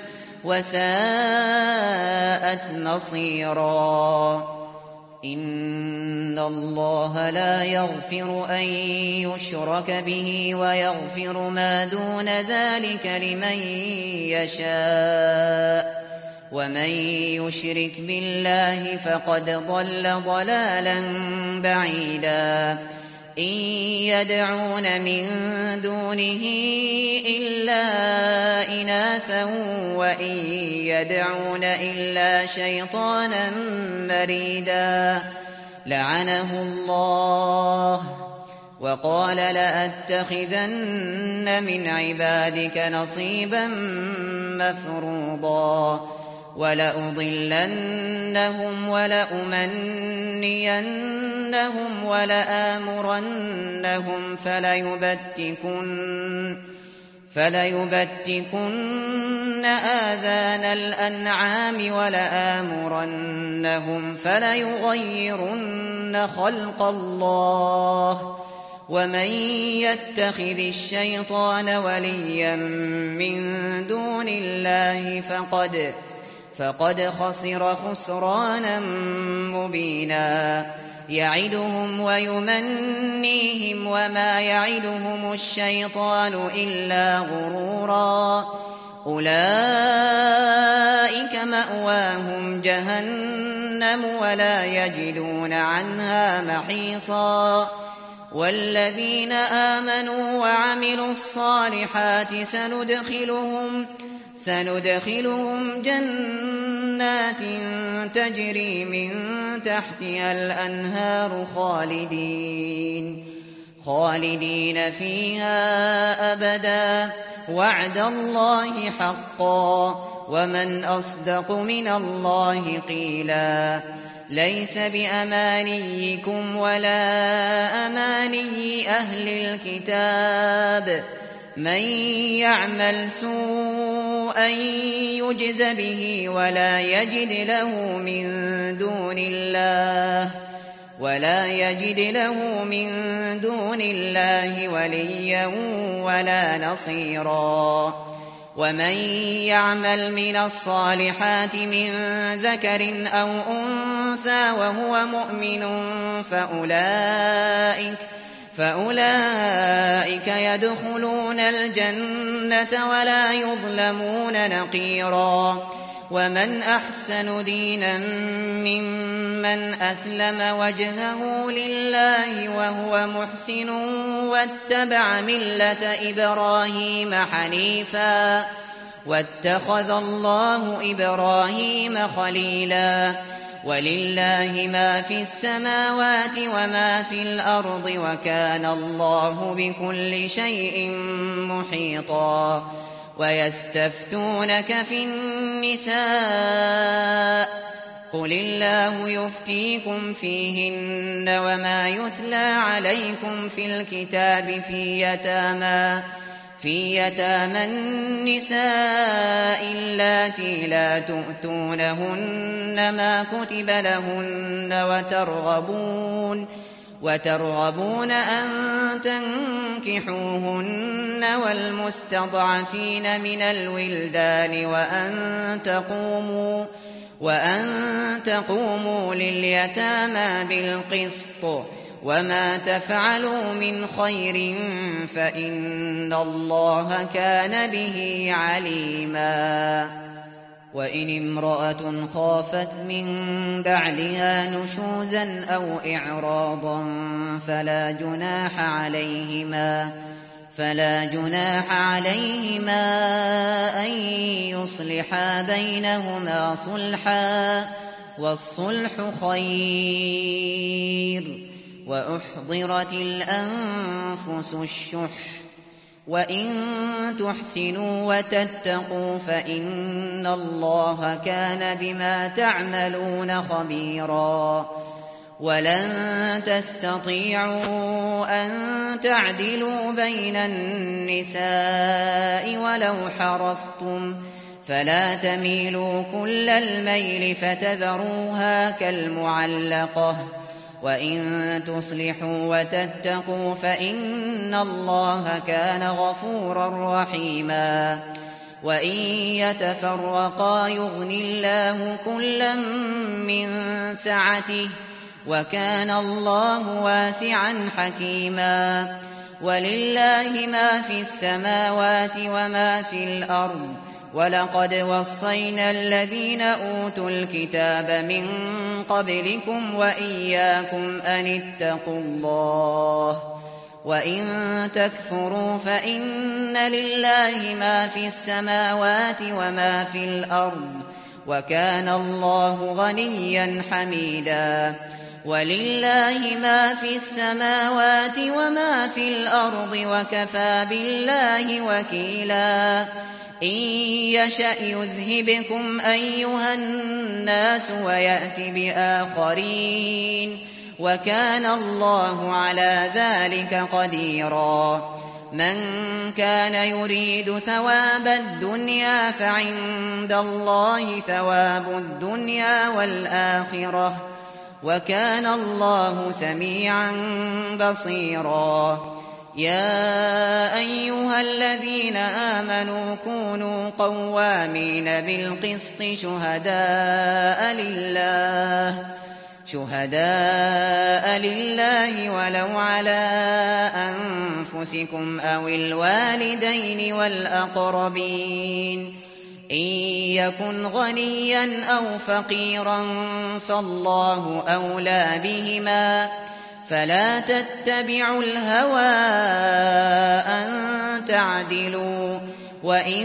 وساءت مصيرا إن الله لا يغفر أن يشرك به ويغفر ما دون ذلك لمن يشاء ومن يشرك بالله فقد ضل ضلالا بعيدا إن يدعون من دونه إلا إناثا وإن يدعون إلا شيطانا مريدا لعنه الله وقال لأتخذن من عبادك نصيبا مفروضا ولأضلنهم ولأمنينهم ولآمرنهم فليبتكن فليبتكن آذان الأنعام ولآمرنهم فليغيرن خلق الله ومن يتخذ الشيطان وليا من دون الله فقد فقد خسر خسرانا مبينا يعدهم ويمنيهم وما يعدهم الشيطان إلا غرورا أولئك مأواهم جهنم ولا يجدون عنها محيصا والذين آمنوا وعملوا الصالحات سندخلهم سندخلهم جنات تجري من تحتها الأنهار خالدين خالدين فيها أبدا وعد الله حقا ومن أصدق من الله قيلا ليس بأمانيكم ولا أماني أهل الكتاب من يعمل سوءا يجز به ولا يجد له من دون الله ولا يجد له من دون الله وليا ولا نصيرا ومن يعمل من الصالحات من ذكر أو أنثى وهو مؤمن فأولئك فأولئك يدخلون الجنة ولا يظلمون نقيرا ومن أحسن دينا ممن أسلم وجهه لله وهو محسن واتبع ملة إبراهيم حنيفا واتخذ الله إبراهيم خليلا ولله ما في السماوات وما في الأرض وكان الله بكل شيء محيطا ويستفتونك في النساء قل الله يفتيكم فيهن وما يتلى عليكم في الكتاب في يتامى في يتامى النساء اللاتي لا تؤتونهن ما كتب لهن وترغبون وترغبون أن تنكحوهن والمستضعفين من الولدان وأن تقوموا وأن تقوموا لليتامى بالقسط وما تفعلوا من خير فإن الله كان به عليما. وإن امرأة خافت من بعلها نشوزا أو إعراضا فلا جناح عليهما فلا جناح عليهما أن يصلحا بينهما صلحا والصلح خير. وأحضرت الأنفس الشح وإن تحسنوا وتتقوا فإن الله كان بما تعملون خبيرا. ولن تستطيعوا أن تعدلوا بين النساء ولو حرصتم فلا تميلوا كل الميل فتذروها كالمعلقة وإن تصلحوا وتتقوا فإن الله كان غفورا رحيما. وإن يتفرقا يغن الله كلا من سعته وكان الله واسعا حكيما. ولله ما في السماوات وما في الأرض ولقد وصينا الذين أوتوا الكتاب من قبلكم وإياكم أن اتقوا الله وإن تكفروا فإن لله ما في السماوات وما في الأرض وكان الله غنيا حميدا. ولله ما في السماوات وما في الأرض وكفى بالله وكيلا. إن يشأ يذهبكم أيها الناس ويأت بآخرين وكان الله على ذلك قديرا. من كان يريد ثواب الدنيا فعند الله ثواب الدنيا والآخرة وكان الله سميعا بصيرا. يا أيها الذين آمنوا كونوا قوامين بالقسط شهداء لله شهداء لله ولو على أنفسكم أو الوالدين والأقربين إن يكن غنيا أو فقيرا فالله أولى بهما فلا تتبعوا الهوى أن تعدلوا وإن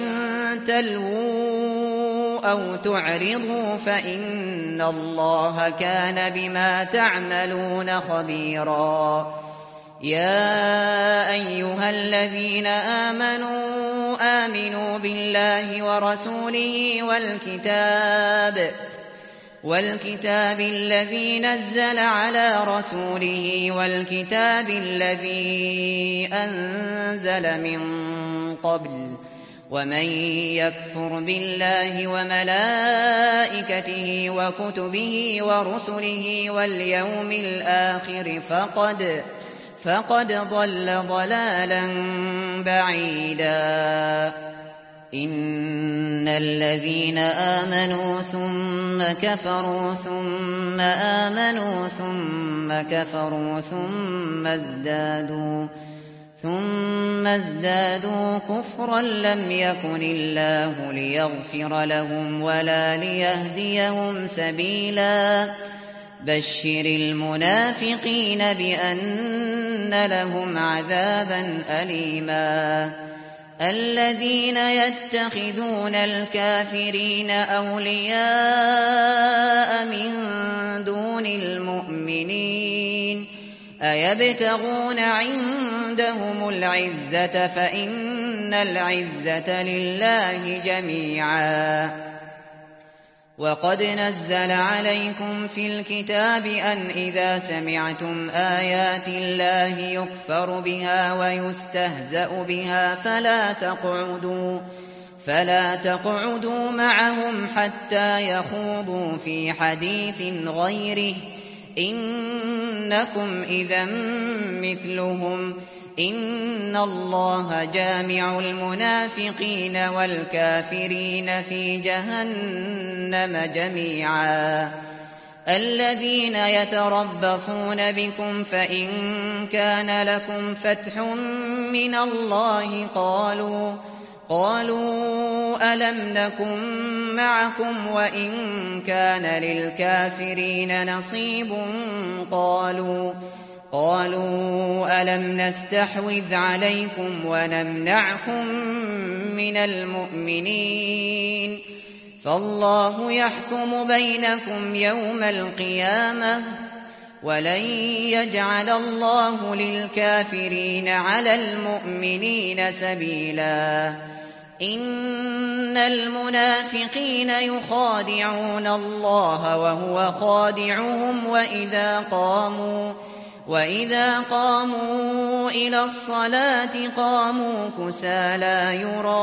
تلووا أو تعرضوا فإن الله كان بما تعملون خبيرا. يا أيها الذين آمنوا آمنوا بالله ورسوله والكتاب والكتاب الذي نزل على رسوله والكتاب الذي أنزل من قبل ومن يكفر بالله وملائكته وكتبه ورسله واليوم الآخر فقد فقد ضل ضلالا بعيدا. إن الذين آمنوا ثم كفروا ثم آمنوا ثم كفروا ثم ازدادوا ثم ازدادوا كفرا لم يكن الله ليغفر لهم ولا ليهديهم سبيلا. بشر المنافقين بأن لهم عذابا أليما. الذين يتخذون الكافرين أولياء من دون المؤمنين أيبتغون عندهم العزة فإن العزة لله جميعا. وقد نزل عليكم في الكتاب أن إذا سمعتم آيات الله يكفر بها ويستهزأ بها فلا تقعدوا فلا تقعدوا معهم حتى يخوضوا في حديث غيره إنكم إذا مثلهم إن الله جامع المنافقين والكافرين في جهنم جميعا الذين يتربصون بكم فإن كان لكم فتح من الله قالوا قالوا ألم نكن معكم وإن كان للكافرين نصيب قالوا قالوا ألم نستحوذ عليكم ونمنعكم من المؤمنين فالله يحكم بينكم يوم القيامة ولن يجعل الله للكافرين على المؤمنين سبيلا إن المنافقين يخادعون الله وهو خادعهم وإذا قاموا وإذا قاموا إلى الصلاة قاموا كسالى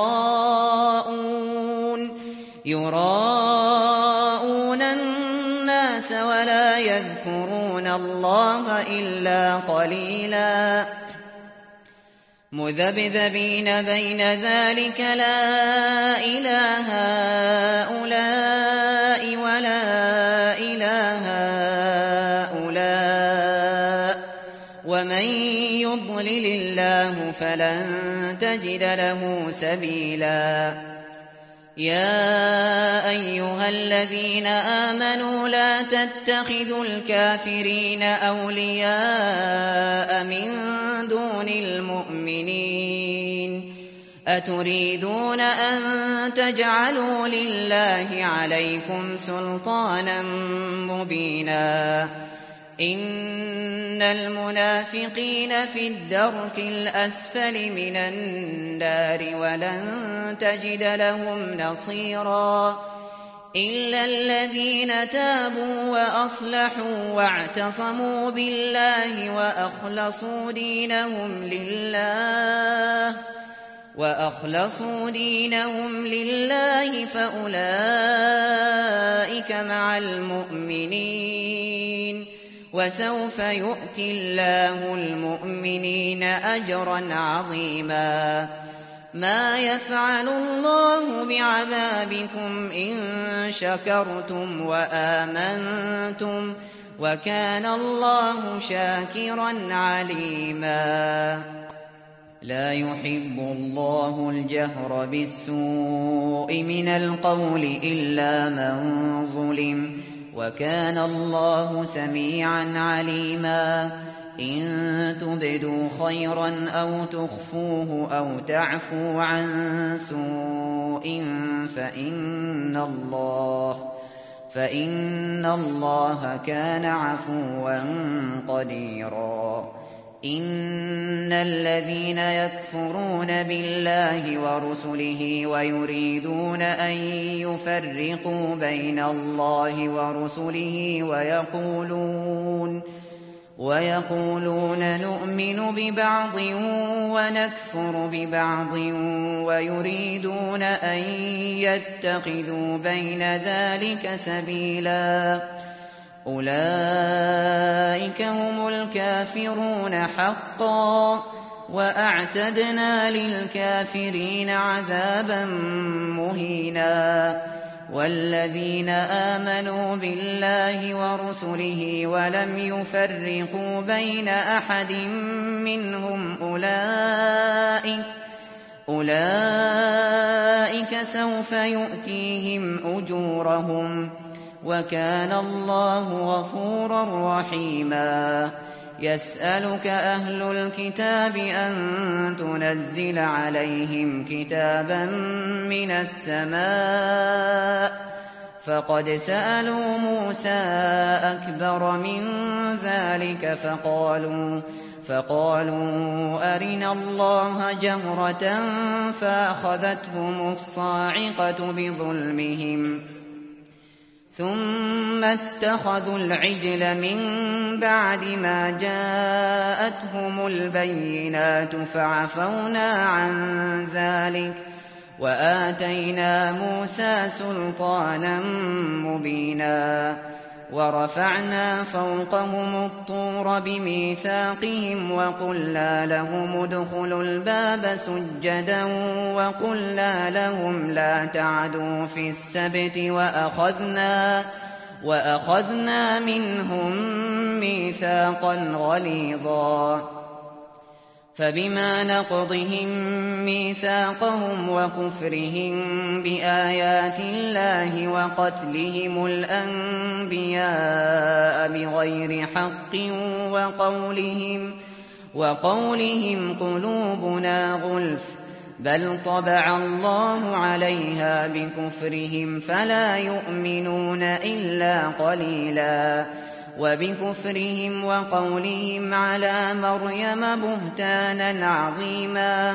يراءون يراءون الناس ولا يذكرون الله إلا قليلا مذبذبين بين ذلك لا إله هؤلاء ولا إله هؤلاء ومن يضلل الله فلن تجد له سبيلا يا أيها الذين آمنوا لا تتخذوا الكافرين أولياء من دون المؤمنين أتريدون أن تجعلوا لله عليكم سلطانا مبينا إن المنافقين في الدرك الأسفل من النار ولن تجد لهم نصيرا إلا الذين تابوا وأصلحوا واعتصموا بالله وأخلصوا دينهم لله وأخلصوا دينهم لله فأولئك مع المؤمنين وسوف يؤتي الله المؤمنين أجرا عظيما ما يفعل الله بعذابكم إن شكرتم وآمنتم وكان الله شاكرا عليما لا يحب الله الجهر بالسوء من القول إلا من ظلم وكان الله سميعا عليما إن تبدوا خيرا أو تخفوه أو تعفوا عن سوء فإن الله فإن الله كان عفوا قديرا إن الذين يكفرون بالله ورسله ويريدون أن يفرقوا بين الله ورسله ويقولون ويقولون نؤمن ببعض ونكفر ببعض ويريدون أن يتخذوا بين ذلك سبيلا أولئك هم الكافرون حقا وأعتدنا للكافرين عذابا مهينا والذين آمنوا بالله ورسله ولم يفرقوا بين أحد منهم أولئك أولئك سوف يؤتيهم أجورهم وكان الله غفورا رحيما يسألك أهل الكتاب أن تنزل عليهم كتابا من السماء فقد سألوا موسى أكبر من ذلك فقالوا فقالوا أرنا الله جهرة فأخذتهم الصاعقة بظلمهم ثم اتخذوا العجل من بعد ما جاءتهم البينات فعفونا عن ذلك وآتينا موسى سلطانا مبينا ورفعنا فوقهم الطور بميثاقهم وقلنا لهم ادخلوا الباب سجدا وقلنا لهم لا تعدوا في السبت وأخذنا, وأخذنا منهم ميثاقا غليظا فبما نقضهم ميثاقهم وكفرهم بآيات الله وقتلهم الأنبياء بغير حق وقولهم, وقولهم قلوبنا غلف بل طبع الله عليها بكفرهم فلا يؤمنون إلا قليلا وبكفرهم وقولهم على مريم بهتانا عظيما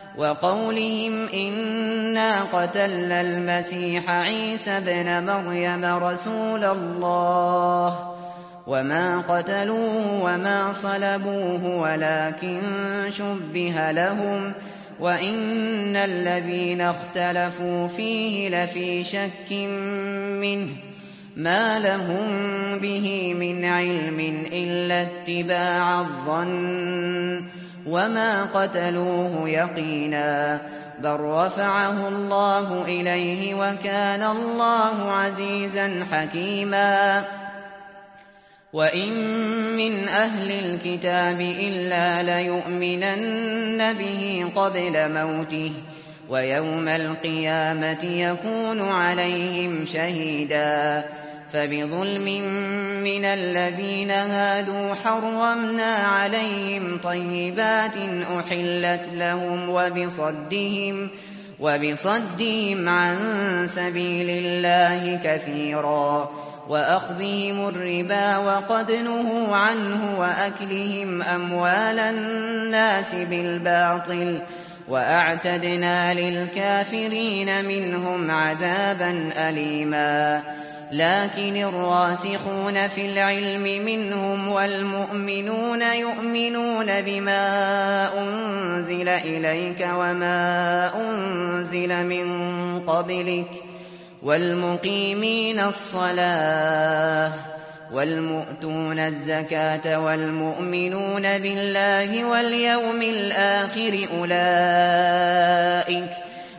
وقولهم إنا قتلنا المسيح عيسى ابن مريم رسول الله وما قتلوه وما صلبوه ولكن شبه لهم وإن الذين اختلفوا فيه لفي شك منه ما لهم به من علم إلا اتباع الظن وما قتلوه يقينا بل رفعه الله إليه وكان الله عزيزا حكيما وإن من أهل الكتاب إلا ليؤمنن به قبل موته ويوم القيامة يكون عليهم شهيدا فبظلم من الذين هادوا حرمنا عليهم طيبات أحلت لهم وبصدهم, وبصدهم عن سبيل الله كثيرا وأخذهم الربا وقد نهوا عنه وأكلهم أموال الناس بالباطل وأعتدنا للكافرين منهم عذابا أليما لكن الراسخون في العلم منهم والمؤمنون يؤمنون بما أنزل إليك وما أنزل من قبلك والمقيمين الصلاة والمؤتون الزكاة والمؤمنون بالله واليوم الآخر أولئك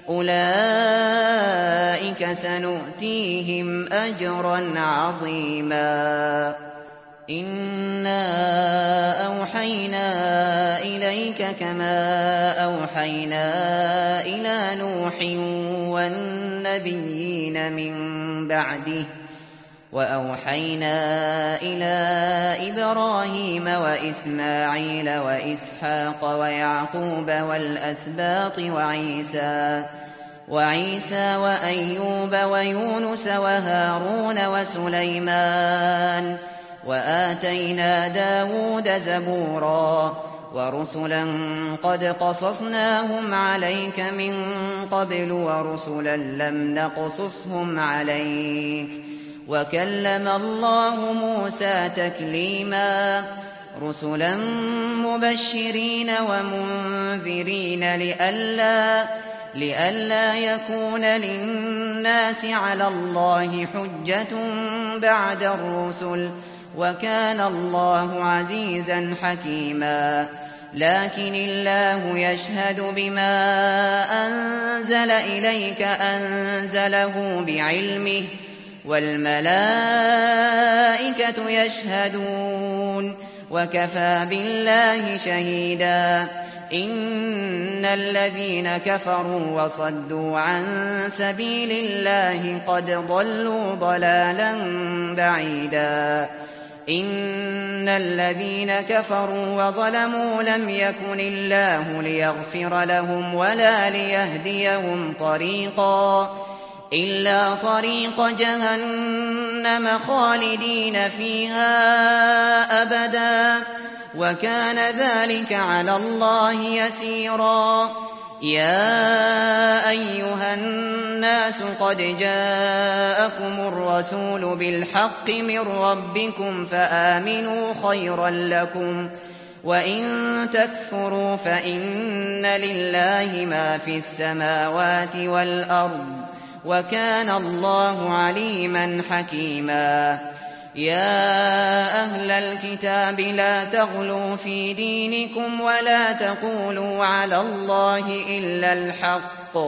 أولئك سنؤتيهم أجرا عظيما إنا أوحينا إليك كما أوحينا إلى نوح والنبيين من بعده وأوحينا إلى إبراهيم وإسماعيل وإسحاق ويعقوب والأسباط وعيسى وعيسى وأيوب ويونس وهارون وسليمان وآتينا داود زبورا ورسلا قد قصصناهم عليك من قبل ورسلا لم نقصصهم عليك وكلم الله موسى تكليما رسلا مبشرين ومنذرين لئلا لئلا يكون للناس على الله حجة بعد الرسل وكان الله عزيزا حكيما لكن الله يشهد بما أنزل إليك أنزله بعلمه والملائكة يشهدون وكفى بالله شهيدا إن الذين كفروا وصدوا عن سبيل الله قد ضلوا ضلالا بعيدا إن الذين كفروا وظلموا لم يكن الله ليغفر لهم ولا ليهديهم طريقا إلا طريق جهنم خالدين فيها أبدا وكان ذلك على الله يسيرا يا أيها الناس الناس قد جاءكم الرسول بالحق من ربكم فآمنوا خيرا لكم وإن تكفروا فإن لله ما في السماوات والأرض وكان الله عليما حكيما. يا أهل الكتاب لا تغلوا في دينكم ولا تقولوا على الله إلا الحق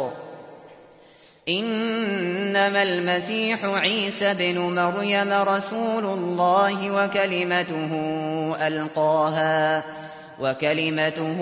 إنما المسيح عيسى بن مريم رسول الله وكلمته ألقاها وكلمته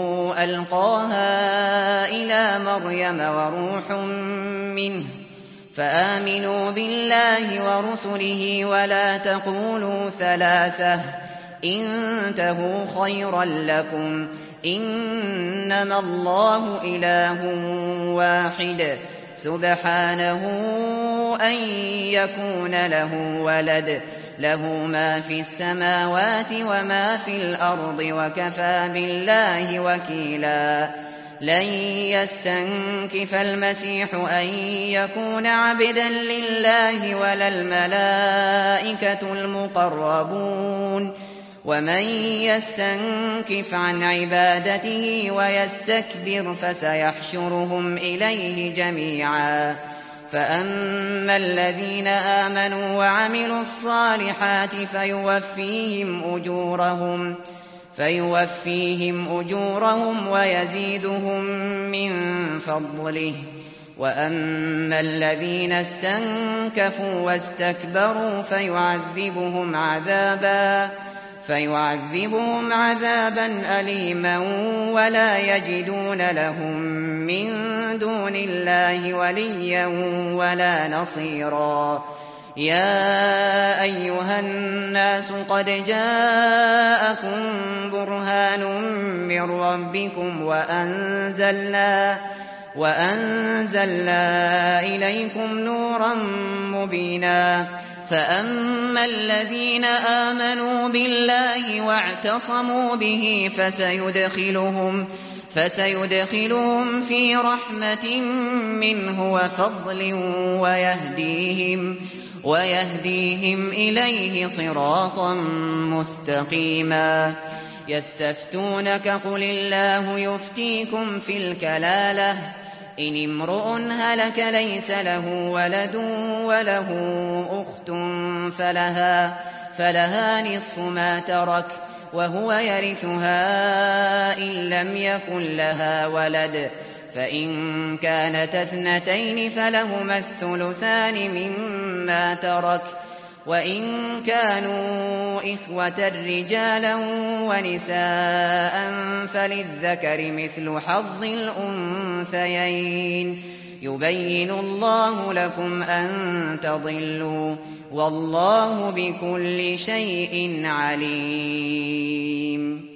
ألقاها إلى مريم وروح منه فآمنوا بالله ورسله ولا تقولوا ثلاثة انتهوا خيرا لكم إنما الله إله واحد سبحانه أن يكون له ولد له ما في السماوات وما في الأرض وكفى بالله وكيلا. لن يستنكف المسيح أن يكون عبدا لله ولا الملائكة المقربون ومن يستنكف عن عبادته ويستكبر فسيحشرهم إليه جميعا. فأما الذين آمنوا وعملوا الصالحات فيوفيهم أجورهم فيوفيهم أجورهم ويزيدهم من فضله وأما الذين استنكفوا واستكبروا فيعذبهم عذابا فيعذبهم عذابا أليما ولا يجدون لهم من دون الله وليا ولا نصيرا. يا أيها الناس قد جاءكم برهان من ربكم وأنزلنا وأنزلنا إليكم نورا مبينا. فأما الذين آمنوا بالله واعتصموا به فسيدخلهم فسيدخلهم في رحمة منه وفضل ويهديهم ويهديهم إليه صراطا مستقيما. يستفتونك قل الله يفتيكم في الكلالة إن امرؤ هلك ليس له ولد وله أخت فلها, فلها نصف ما ترك وهو يرثها إن لم يكن لها ولد فإن كانت اثنتين فلهما الثلثان مما ترك وإن كانوا إخوة رجالا ونساء فللذكر مثل حظ الأنثيين يبين الله لكم أن تضلوا والله بكل شيء عليم.